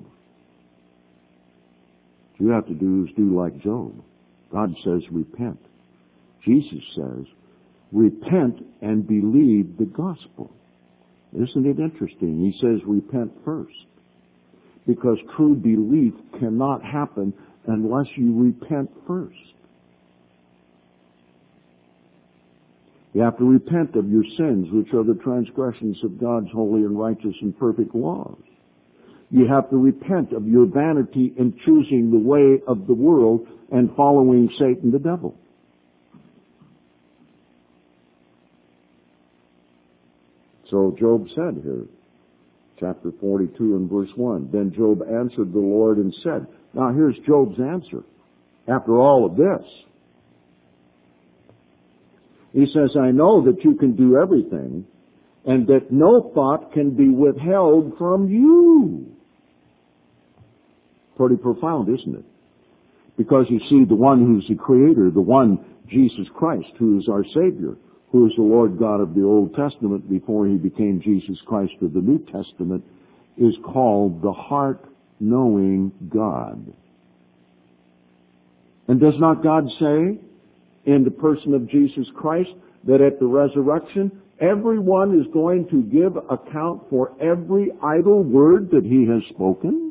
What you have to do is do like Job. God says repent. Jesus says repent and believe the gospel. Isn't it interesting? He says repent first. Because true belief cannot happen unless you repent first. You have to repent of your sins, which are the transgressions of God's holy and righteous and perfect laws. You have to repent of your vanity in choosing the way of the world and following Satan the devil. So Job said here, chapter 42 and verse 1, then Job answered the Lord and said, now here's Job's answer after all of this. He says, I know that you can do everything and that no thought can be withheld from you. Pretty profound, isn't it? Because you see, the one who's the Creator, the one, Jesus Christ, who is our Savior, who is the Lord God of the Old Testament before He became Jesus Christ of the New Testament, is called the heart-knowing God. And does not God say in the person of Jesus Christ that at the resurrection, everyone is going to give account for every idle word that He has spoken?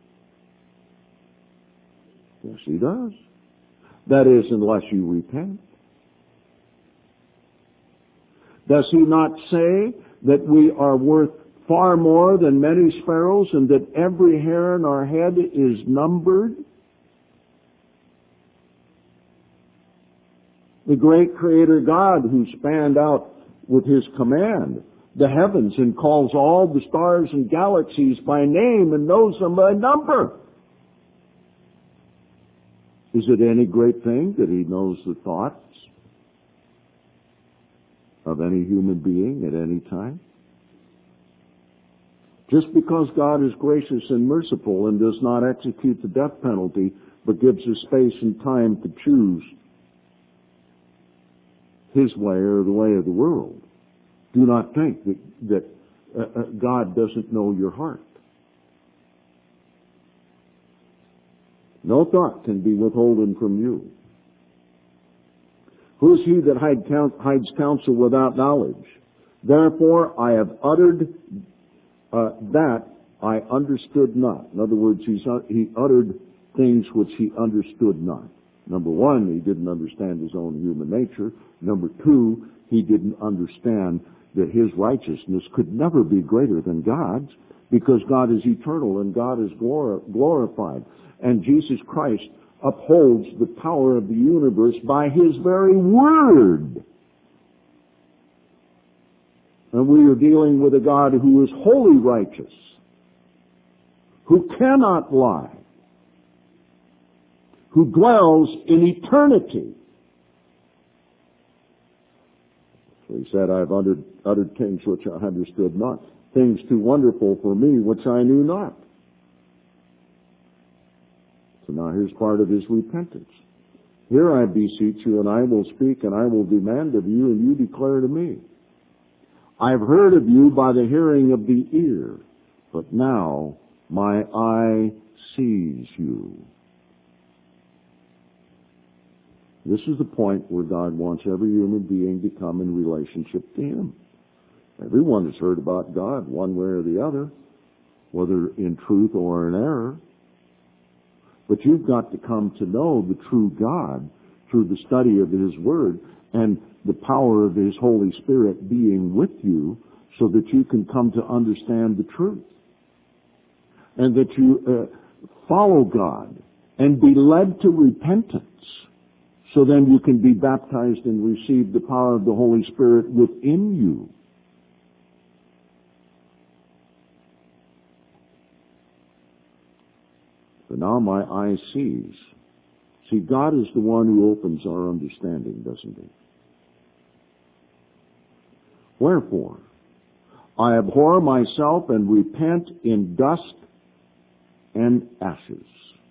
Yes, He does. That is, unless you repent. Does He not say that we are worth far more than many sparrows and that every hair on our head is numbered? The great Creator God who spanned out with His command the heavens and calls all the stars and galaxies by name and knows them by number. Is it any great thing that He knows the thoughts of any human being at any time? Just because God is gracious and merciful and does not execute the death penalty, but gives us space and time to choose his way or the way of the world. Do not think that God doesn't know your heart. No thought can be withholden from you. Who is he that hides counsel without knowledge? Therefore I have uttered that I understood not. In other words, he uttered things which he understood not. Number one, he didn't understand his own human nature. Number two, he didn't understand that his righteousness could never be greater than God's, because God is eternal and God is glorified. And Jesus Christ upholds the power of the universe by his very word. And we are dealing with a God who is wholly righteous, who cannot lie, who dwells in eternity. So he said, I have uttered things which I understood not, things too wonderful for me which I knew not. So now here's part of his repentance. Here I beseech you, and I will speak, and I will demand of you, and you declare to me. I have heard of you by the hearing of the ear, but now my eye sees you. This is the point where God wants every human being to come in relationship to him. Everyone has heard about God one way or the other, whether in truth or in error. But you've got to come to know the true God through the study of his word and the power of his Holy Spirit being with you, so that you can come to understand the truth. And that you follow God and be led to repentance. So then you can be baptized and receive the power of the Holy Spirit within you. But now my eye sees. See, God is the one who opens our understanding, doesn't he? Wherefore, I abhor myself and repent in dust and ashes.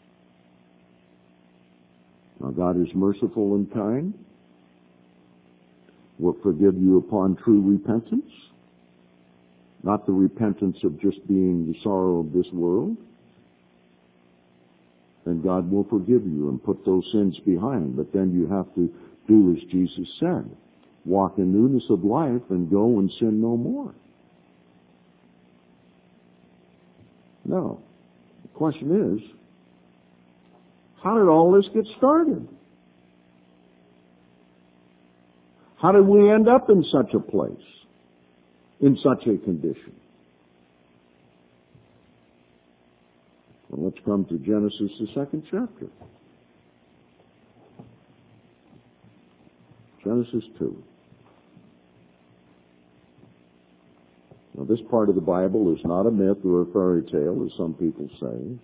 Now God is merciful and kind, will forgive you upon true repentance, not the repentance of just being the sorrow of this world. And God will forgive you and put those sins behind. But then you have to do as Jesus said. Walk in newness of life and go and sin no more. Now, the question is, how did all this get started? How did we end up in such a place, in such a condition? Well, let's come to Genesis, the 2nd chapter. Genesis 2. Now, this part of the Bible is not a myth or a fairy tale, as some people say.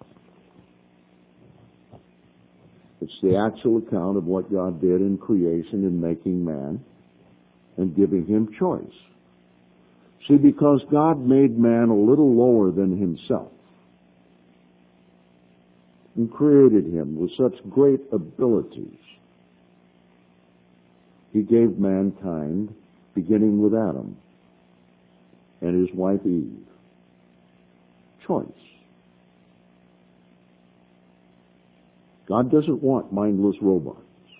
It's the actual account of what God did in creation in making man and giving him choice. See, because God made man a little lower than himself and created him with such great abilities, he gave mankind, beginning with Adam and his wife Eve, choice. God doesn't want mindless robots.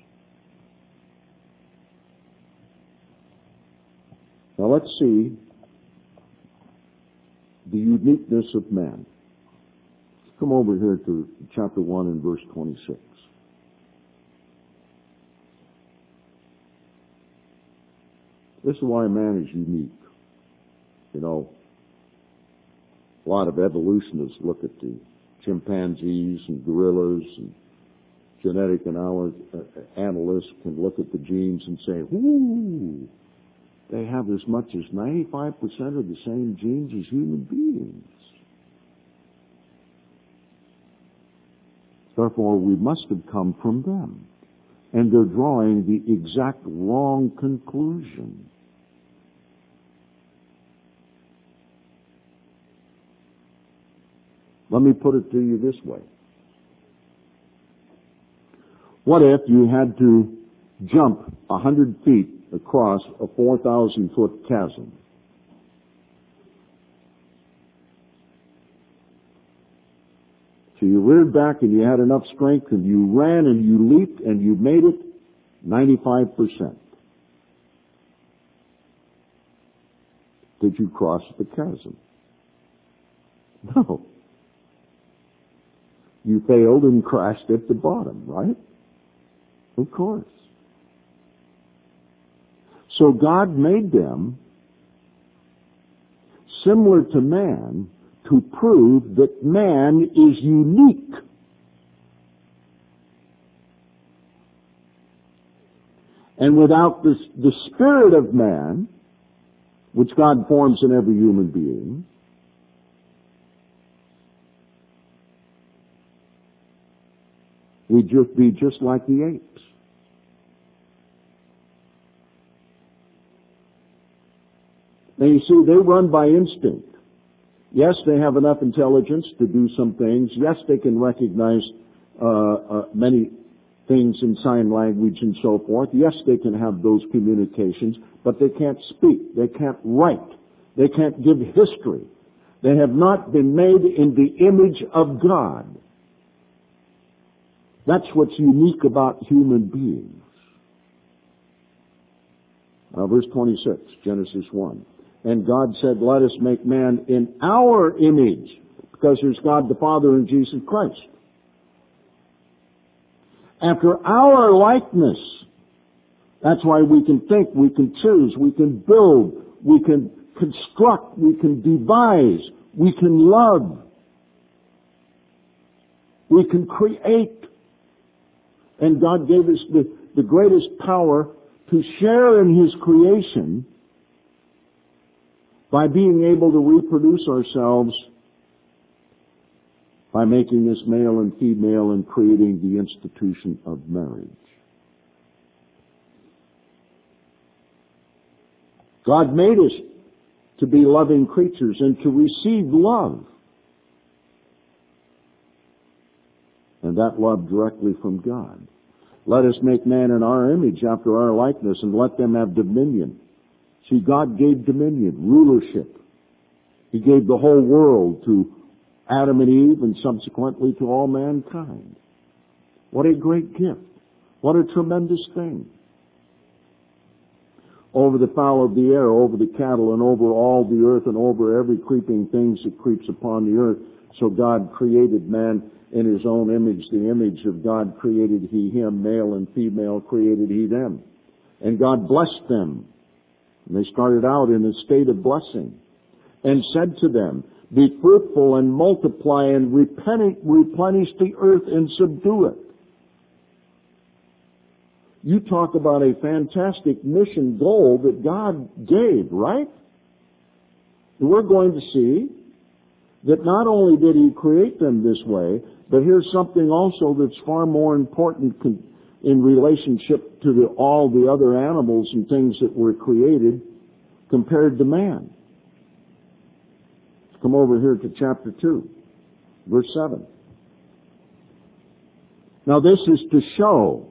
Now let's see the uniqueness of man. Let's come over here to chapter 1 and verse 26. This is why man is unique. You know, a lot of evolutionists look at the chimpanzees and gorillas, and genetic analysts can look at the genes and say, ooh, they have as much as 95% of the same genes as human beings. Therefore, we must have come from them. And they're drawing the exact wrong conclusion. Let me put it to you this way. What if you had to jump 100 feet across a 4,000-foot chasm. So you reared back and you had enough strength and you ran and you leaped and you made it 95%. Did you cross the chasm? No. You failed and crashed at the bottom, right? Of course. So God made them similar to man to prove that man is unique. And without the spirit of man, which God forms in every human being, we'd just be just like the apes. Now you see, they run by instinct. Yes, they have enough intelligence to do some things. Yes, they can recognize many things in sign language and so forth. Yes, they can have those communications, but they can't speak. They can't write. They can't give history. They have not been made in the image of God. That's what's unique about human beings. Verse 26, Genesis 1. And God said, let us make man in our image, because there's God the Father and Jesus Christ. After our likeness. That's why we can think, we can choose, we can build, we can construct, we can devise, we can love, we can create. And God gave us the greatest power to share in His creation by being able to reproduce ourselves by making us male and female and creating the institution of marriage. God made us to be loving creatures and to receive love. And that love directly from God. Let us make man in our image after our likeness and let them have dominion. See, God gave dominion, rulership. He gave the whole world to Adam and Eve and subsequently to all mankind. What a great gift. What a tremendous thing. Over the fowl of the air, over the cattle, and over all the earth, and over every creeping thing that creeps upon the earth. So God created man in His own image. The image of God created He him, male and female created He them. And God blessed them. And they started out in a state of blessing. And said to them, be fruitful and multiply and replenish the earth and subdue it. You talk about a fantastic mission goal that God gave, right? And we're going to see that not only did He create them this way, but here's something also that's far more important in relationship to all the other animals and things that were created compared to man. Let's come over here to chapter 2, verse 7. Now this is to show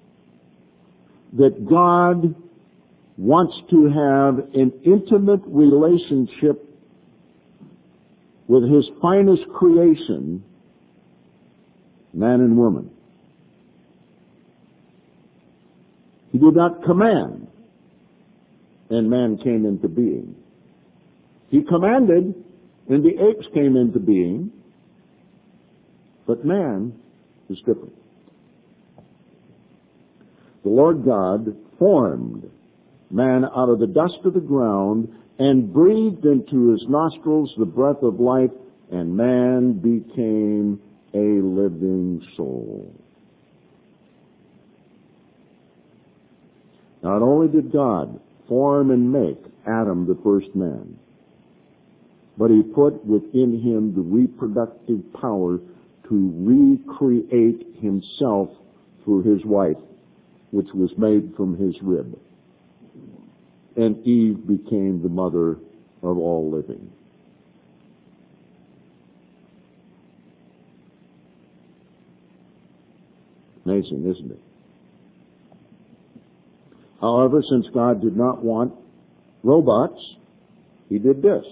that God wants to have an intimate relationship with His finest creation, man and woman. He did not command, and man came into being. He commanded, and the apes came into being, but man is different. The Lord God formed man out of the dust of the ground and breathed into his nostrils the breath of life, and man became a living soul. Not only did God form and make Adam the first man, but He put within him the reproductive power to recreate himself through his wife, which was made from his rib. And Eve became the mother of all living. Amazing, isn't it? However, since God did not want robots, he did this.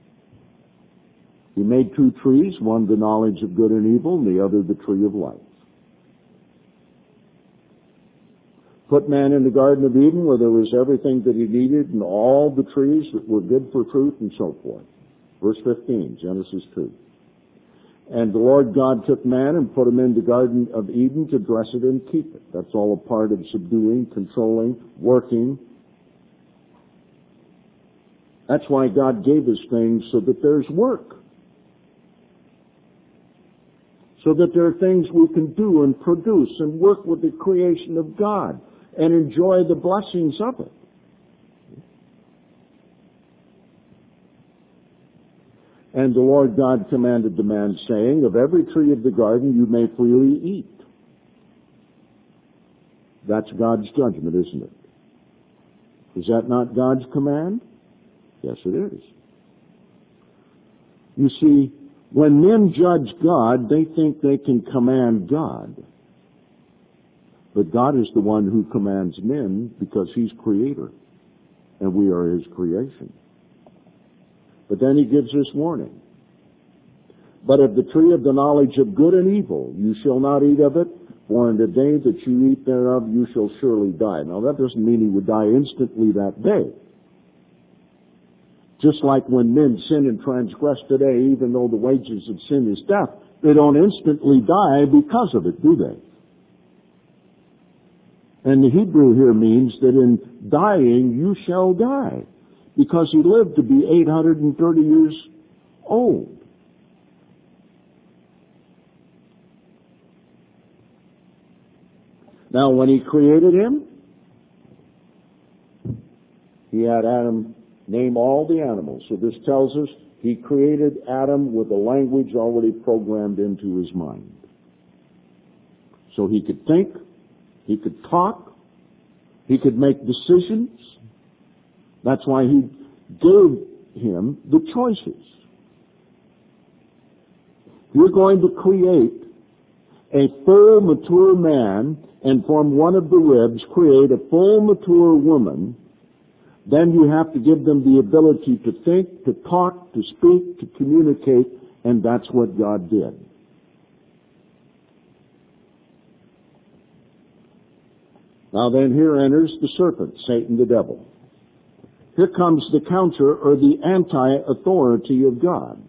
He made two trees, one the knowledge of good and evil, and the other the tree of life. Put man in the Garden of Eden where there was everything that he needed and all the trees that were good for fruit and so forth. Verse 15, Genesis 2. And the Lord God took man and put him in the Garden of Eden to dress it and keep it. That's all a part of subduing, controlling, working. That's why God gave us things so that there's work. So that there are things we can do and produce and work with the creation of God and enjoy the blessings of it. And the Lord God commanded the man, saying, of every tree of the garden you may freely eat. That's God's judgment, isn't it? Is that not God's command? Yes, it is. You see, when men judge God, they think they can command God. But God is the one who commands men because he's creator, and we are his creation. But then he gives this warning. But of the tree of the knowledge of good and evil, you shall not eat of it, for in the day that you eat thereof, you shall surely die. Now that doesn't mean he would die instantly that day. Just like when men sin and transgress today, even though the wages of sin is death, they don't instantly die because of it, do they? And the Hebrew here means that in dying you shall die, because he lived to be 830 years old. Now, when he created him, he had Adam name all the animals. So this tells us he created Adam with a language already programmed into his mind. So he could think, he could talk, he could make decisions. That's why he gave him the choices. You're going to create a full mature man and from one of the ribs create a full mature woman. Then you have to give them the ability to think, to talk, to speak, to communicate, and that's what God did. Now then, here enters the serpent, Satan the devil. Here comes the counter or the anti-authority of God.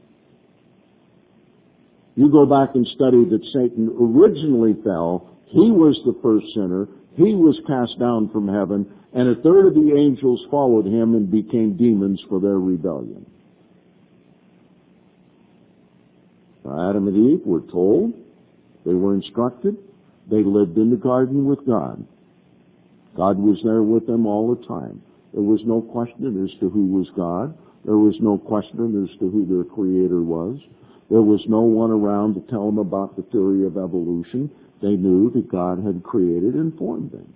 You go back and study that Satan originally fell. He was the first sinner. He was cast down from heaven, and a third of the angels followed him and became demons for their rebellion. Now, Adam and Eve were told, they were instructed, they lived in the garden with God. God was there with them all the time. There was no question as to who was God. There was no question as to who their creator was. There was no one around to tell them about the theory of evolution. They knew that God had created and formed them.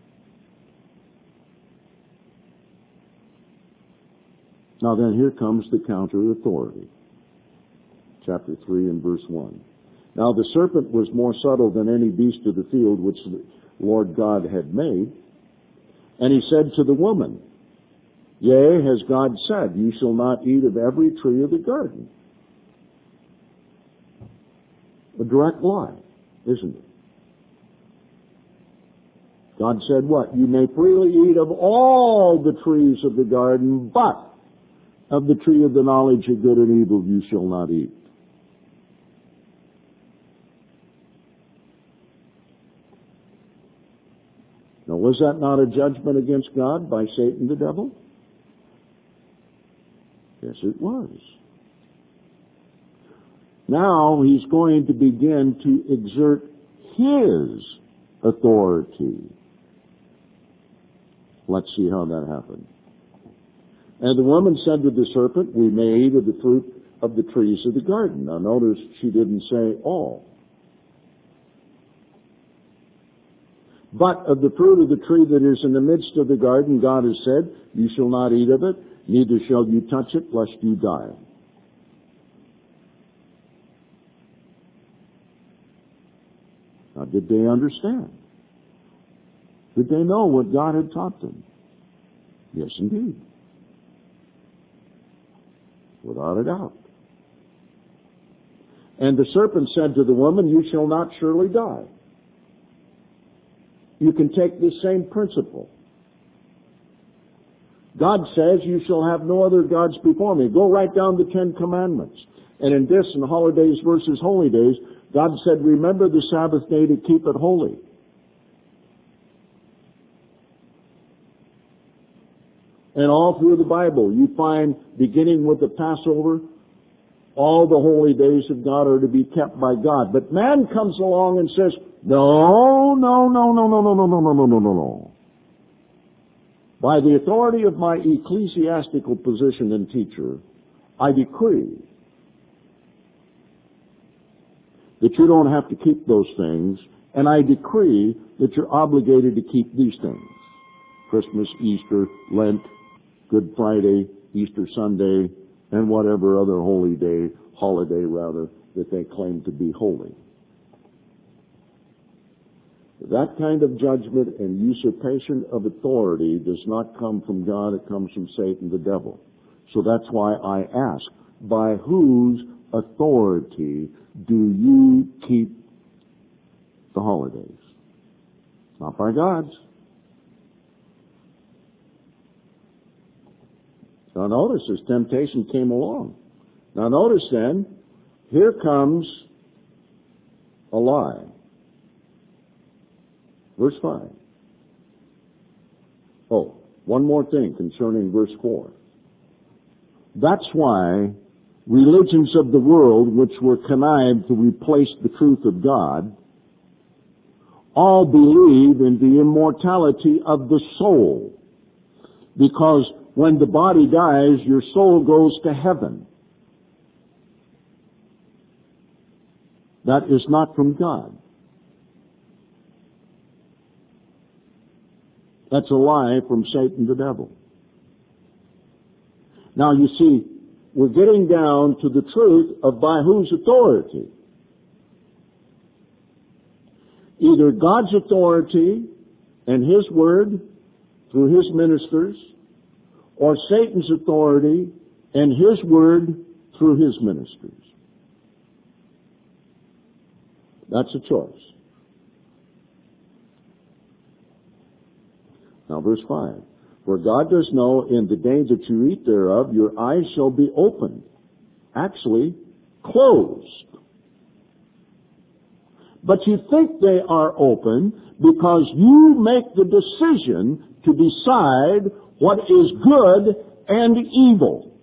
Now then, here comes the counter-authority. Chapter 3 and verse 1. Now the serpent was more subtle than any beast of the field which the Lord God had made. And he said to the woman, Yea, has God said, You shall not eat of every tree of the garden. A direct lie, isn't it? God said what? You may freely eat of all the trees of the garden, but of the tree of the knowledge of good and evil you shall not eat. Now, was that not a judgment against God by Satan the devil? Yes, it was. Now he's going to begin to exert his authority. Let's see how that happened. And the woman said to the serpent, We may eat of the fruit of the trees of the garden. Now notice she didn't say all. But of the fruit of the tree that is in the midst of the garden, God has said, You shall not eat of it, neither shall you touch it, lest you die. Now, did they understand? Did they know what God had taught them? Yes, indeed. Without a doubt. And the serpent said to the woman, you shall not surely die. You can take this same principle. God says, you shall have no other gods before me. Go right down the 10 Commandments. And in this, in holidays versus holy days, God said, remember the Sabbath day to keep it holy. And all through the Bible, you find, beginning with the Passover, all the holy days of God are to be kept by God. But man comes along and says, no. By the authority of my ecclesiastical position and teacher, I decree that you don't have to keep those things, and I decree that you're obligated to keep these things. Christmas, Easter, Lent, Good Friday, Easter Sunday, and whatever other holiday that they claim to be holy. That kind of judgment and usurpation of authority does not come from God, it comes from Satan, the devil. So that's why I ask, by whose authority do you keep the holidays? Not by God's. Now notice this temptation came along. Now notice then, here comes a lie. Verse 5. Oh, one more thing concerning verse 4. That's why religions of the world, which were connived to replace the truth of God, all believe in the immortality of the soul. Because when the body dies, your soul goes to heaven. That is not from God. That's a lie from Satan the devil. Now you see, we're getting down to the truth of by whose authority. Either God's authority and His word through His ministers, or Satan's authority and his word through his ministers. That's a choice. Now verse 5. For God does know in the day that you eat thereof, your eyes shall be opened. Actually, closed. But you think they are open because you make the decision to decide what is good and evil,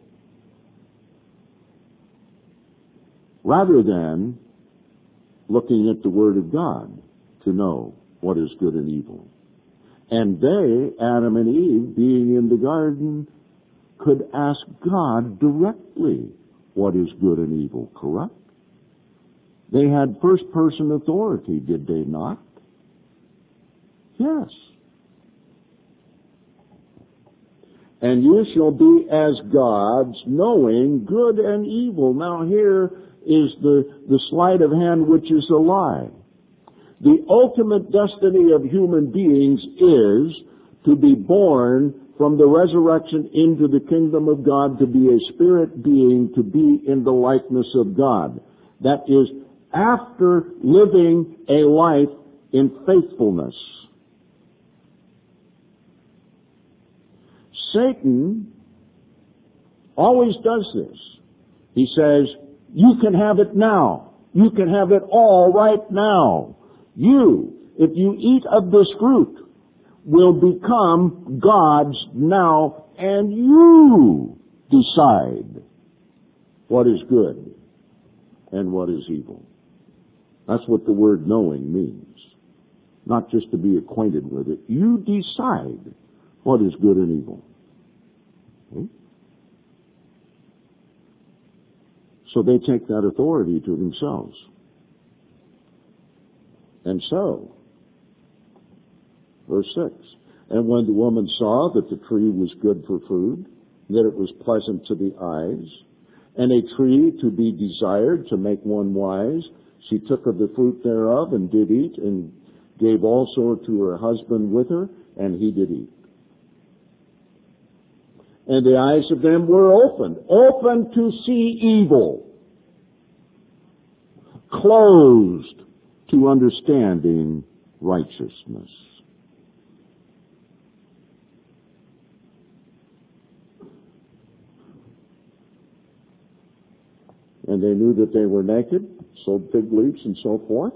rather than looking at the Word of God to know what is good and evil. And they, Adam and Eve, being in the garden, could ask God directly what is good and evil, correct? They had first-person authority, did they not? Yes. And you shall be as gods, knowing good and evil. Now here is the sleight of hand, which is a lie. The ultimate destiny of human beings is to be born from the resurrection into the kingdom of God, to be a spirit being, to be in the likeness of God. That is, after living a life in faithfulness. Satan always does this. He says, you can have it now. You can have it all right now. You, if you eat of this fruit, will become gods now, and you decide what is good and what is evil. That's what the word knowing means. Not just to be acquainted with it. You decide what is good and evil. Okay? So they take that authority to themselves. And so, verse 6, and when the woman saw that the tree was good for food, that it was pleasant to the eyes, and a tree to be desired to make one wise, she took of the fruit thereof and did eat, and gave also to her husband with her, and he did eat. And the eyes of them were opened to see evil, closed to understanding righteousness. And they knew that they were naked, sewed fig leaves and so forth.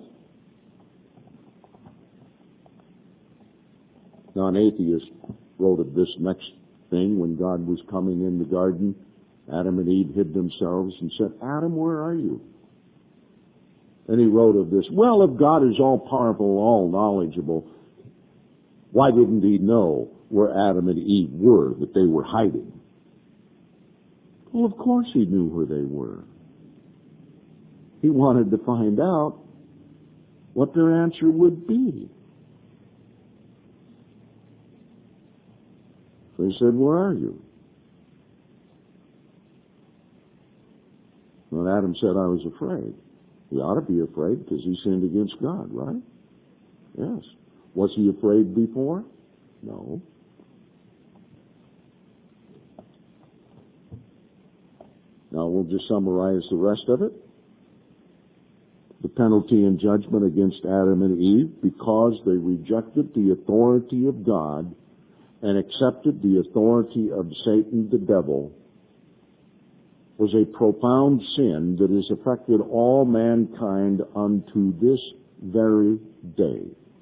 Now an atheist wrote of this next thing when God was coming in the garden. Adam and Eve hid themselves and said, Adam, where are you? And he wrote of this, well, if God is all-powerful, all-knowledgeable, why didn't he know where Adam and Eve were, that they were hiding? Well, of course he knew where they were. He wanted to find out what their answer would be. So he said, where are you? Well, Adam said, I was afraid. He ought to be afraid because he sinned against God, right? Yes. Was he afraid before? No. Now we'll just summarize the rest of it. The penalty and judgment against Adam and Eve because they rejected the authority of God and accepted the authority of Satan, the devil, was a profound sin that has affected all mankind unto this very day.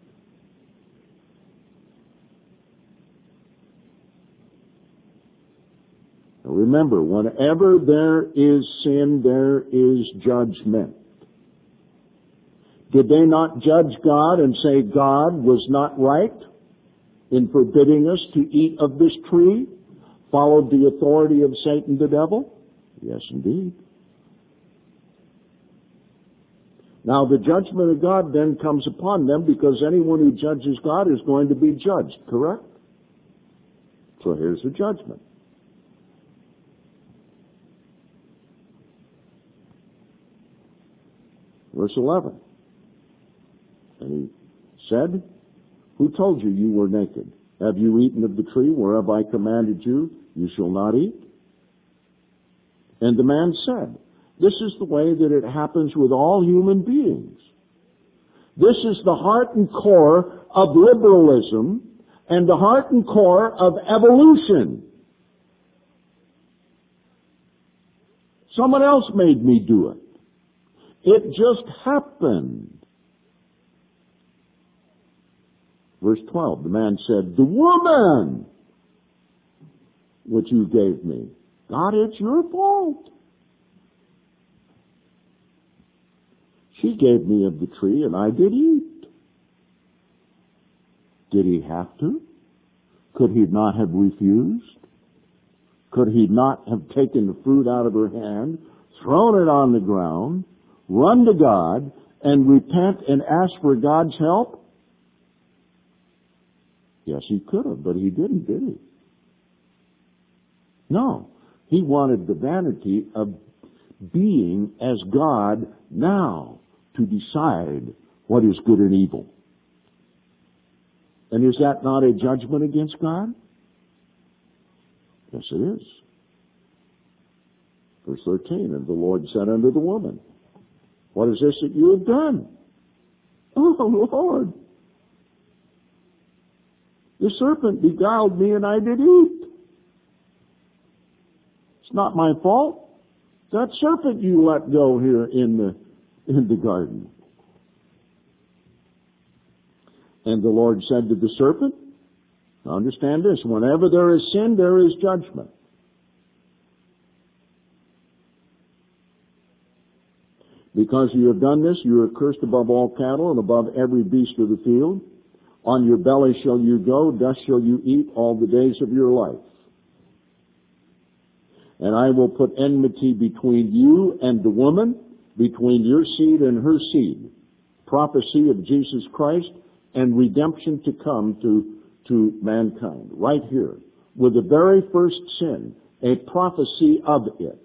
Now remember, whenever there is sin, there is judgment. Did they not judge God and say God was not right in forbidding us to eat of this tree? Followed the authority of Satan, the devil? Yes, indeed. Now the judgment of God then comes upon them because anyone who judges God is going to be judged, correct? So here's the judgment. Verse 11. And he said, who told you you were naked? Have you eaten of the tree whereof I commanded you, you shall not eat? And the man said, this is the way that it happens with all human beings. This is the heart and core of liberalism and the heart and core of evolution. Someone else made me do it. It just happened. Verse 12, the man said, the woman which you gave me, God, it's your fault. She gave me of the tree and I did eat. Did he have to? Could he not have refused? Could he not have taken the fruit out of her hand, thrown it on the ground, run to God, and repent and ask for God's help? Yes, he could have, but he didn't, did he? No. He wanted the vanity of being as God now to decide what is good and evil. And is that not a judgment against God? Yes, it is. Verse 13, and the Lord said unto the woman, what is this that you have done? Oh, Lord, the serpent beguiled me and I did eat. It's not my fault. That serpent you let go here in the garden. And the Lord said to the serpent, now understand this, whenever there is sin, there is judgment. Because you have done this, you are cursed above all cattle and above every beast of the field. On your belly shall you go, dust shall you eat all the days of your life. And I will put enmity between you and the woman, between your seed and her seed. Prophecy of Jesus Christ and redemption to come to mankind. Right here. With the very first sin, a prophecy of it.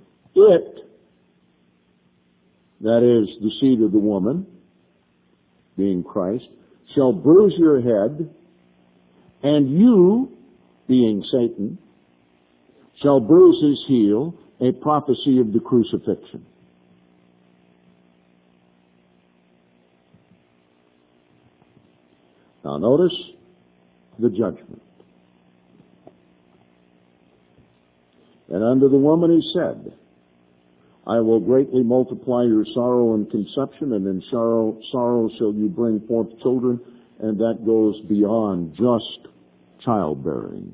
It, that is the seed of the woman, being Christ, shall bruise your head, and you, being Satan, shall bruise his heel, a prophecy of the crucifixion. Now notice the judgment. And unto the woman he said, I will greatly multiply your sorrow and conception, and in sorrow shall you bring forth children, and that goes beyond just childbearing.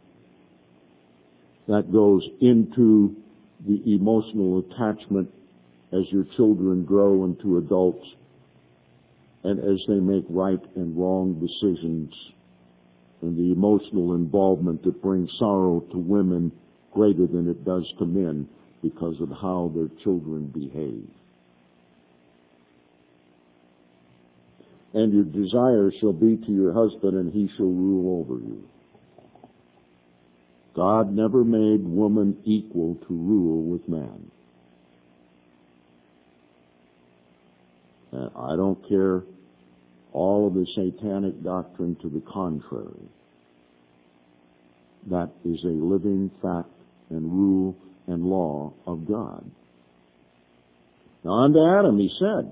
That goes into the emotional attachment as your children grow into adults and as they make right and wrong decisions, and the emotional involvement that brings sorrow to women greater than it does to men because of how their children behave. And your desire shall be to your husband, and he shall rule over you. God never made woman equal to rule with man. And I don't care all of the satanic doctrine to the contrary. That is a living fact and rule and law of God. Now unto Adam he said,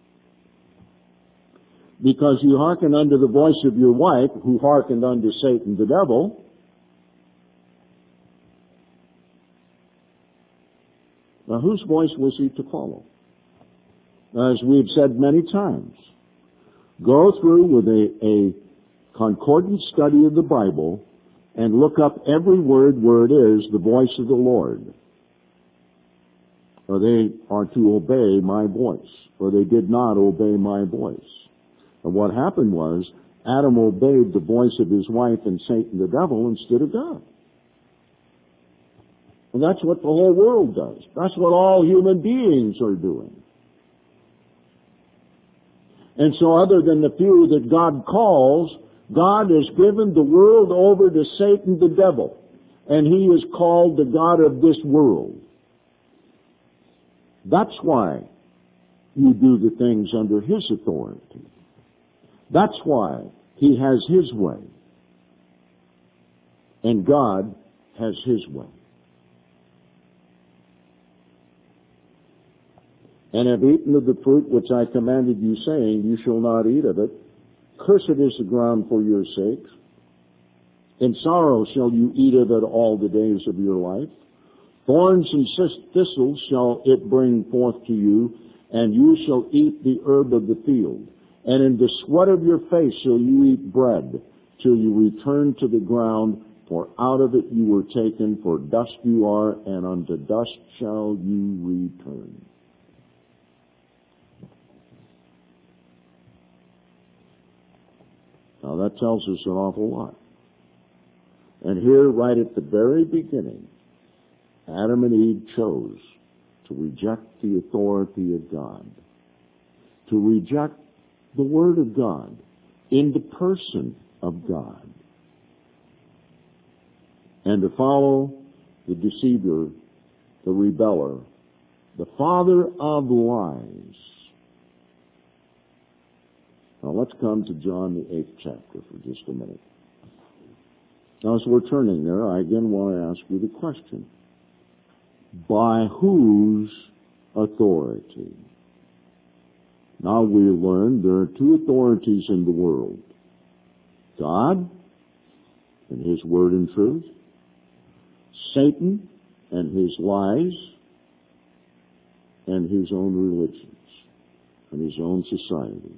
because you hearkened unto the voice of your wife, who hearkened unto Satan the devil, now whose voice was he to follow? As we've said many times, go through with a concordant study of the Bible and look up every word where it is the voice of the Lord. Or they are to obey my voice, or they did not obey my voice. And what happened was, Adam obeyed the voice of his wife and Satan the devil instead of God. And that's what the whole world does. That's what all human beings are doing. And so other than the few that God calls, God has given the world over to Satan the devil. And he is called the God of this world. That's why you do the things under his authority. That's why he has his way. And God has his way. And have eaten of the fruit which I commanded you, saying, you shall not eat of it. Cursed is the ground for your sakes. In sorrow shall you eat of it all the days of your life. Thorns and thistles shall it bring forth to you, and you shall eat the herb of the field. And in the sweat of your face shall you eat bread, till you return to the ground, for out of it you were taken, for dust you are, and unto dust shall you return. Now that tells us an awful lot. And here, right at the very beginning, Adam and Eve chose to reject the authority of God, to reject the Word of God in the person of God, and to follow the deceiver, the rebeller, the father of lies. Now let's come to John the 8th chapter for just a minute. Now as we're turning there, I again want to ask you the question. By whose authority? Now we learn there are two authorities in the world. God and his word and truth. Satan and his lies and his own religions and his own society.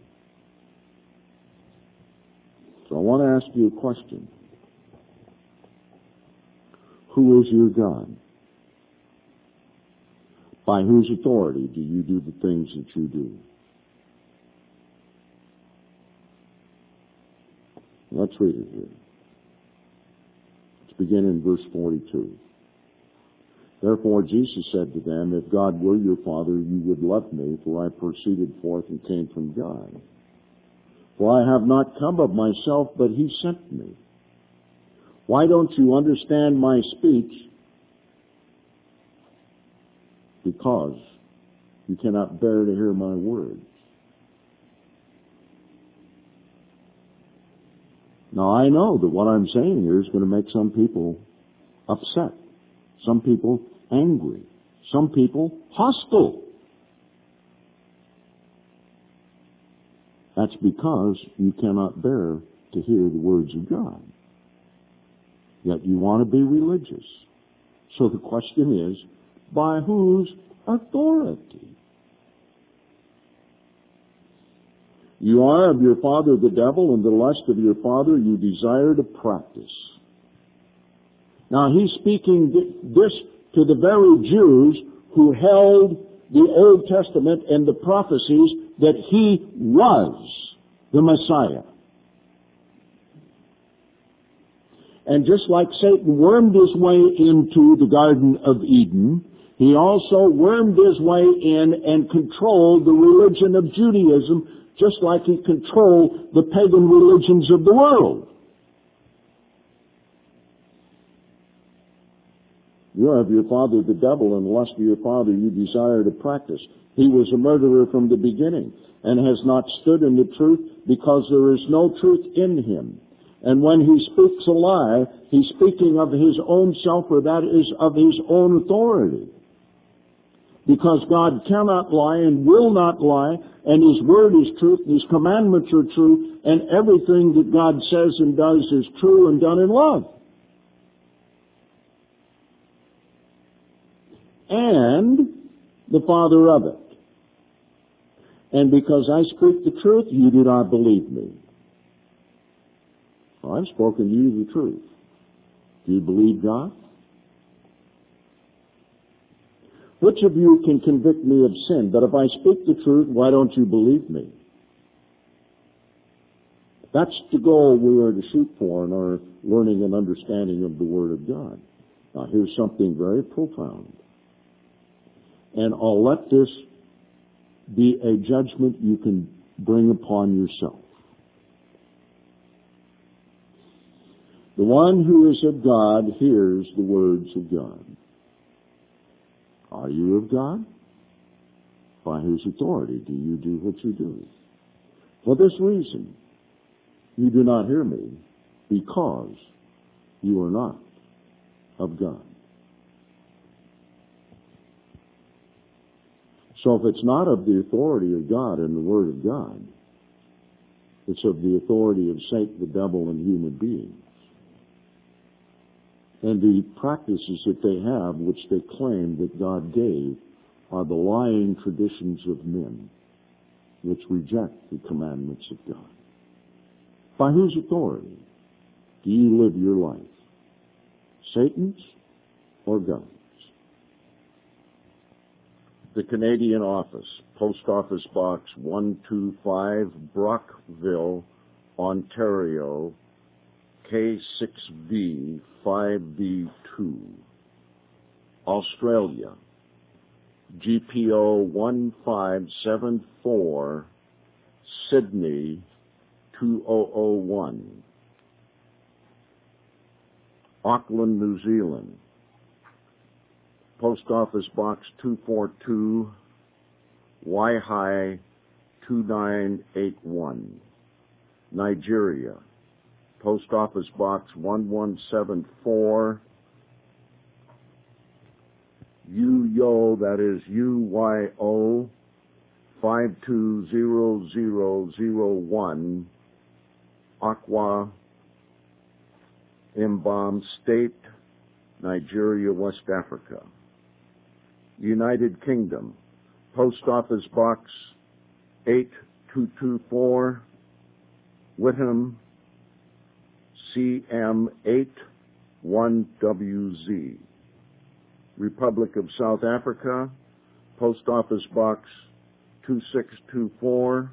So I want to ask you a question. Who is your God? By whose authority do you do the things that you do? Let's read it here. Let's begin in verse 42. Therefore Jesus said to them, if God were your Father, you would love me, for I proceeded forth and came from God. For I have not come of myself, but he sent me. Why don't you understand my speech? Because you cannot bear to hear my words. Now, I know that what I'm saying here is going to make some people upset, some people angry, some people hostile. That's because you cannot bear to hear the words of God. Yet you want to be religious. So the question is, by whose authority? You are of your father the devil, and the lust of your father you desire to practice. Now he's speaking this to the very Jews who held the Old Testament and the prophecies that he was the Messiah. And just like Satan wormed his way into the Garden of Eden, he also wormed his way in and controlled the religion of Judaism, just like he controlled the pagan religions of the world. You are of your father the devil, and the lust of your father you desire to practice. He was a murderer from the beginning, and has not stood in the truth, because there is no truth in him. And when he speaks a lie, he's speaking of his own self, or that is of his own authority. Because God cannot lie and will not lie, and his word is truth, and his commandments are true, and everything that God says and does is true and done in love. And the Father of it. And because I speak the truth, you do not believe me. Well, I've spoken to you the truth. Do you believe God? Which of you can convict me of sin? But if I speak the truth, why don't you believe me? That's the goal we are to shoot for in our learning and understanding of the Word of God. Now, here's something very profound. And I'll let this be a judgment you can bring upon yourself. The one who is of God hears the words of God. Are you of God? By whose authority do you do what you do? For this reason, you do not hear me, because you are not of God. So if it's not of the authority of God and the Word of God, it's of the authority of Satan, the devil, and human beings. And the practices that they have, which they claim that God gave, are the lying traditions of men, which reject the commandments of God. By whose authority do you live your life? Satan's or God's? The Canadian Office, Post Office Box 125, Brockville, Ontario, K6V 5B2. Australia, GPO 1574, Sydney 2001. Auckland, New Zealand, Post Office Box 242, Waihi 2981. Nigeria, Post Office Box 1174, Uyo, that is UYO 520001, Akwa, Mbam State, Nigeria, West Africa. United Kingdom, Post Office Box 8224, Whittam, CM81WZ. Republic of South Africa, Post Office Box 2624,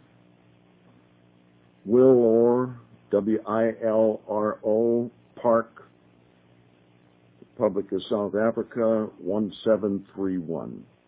Willor, WILRO, Park, Republic of South Africa, 1731.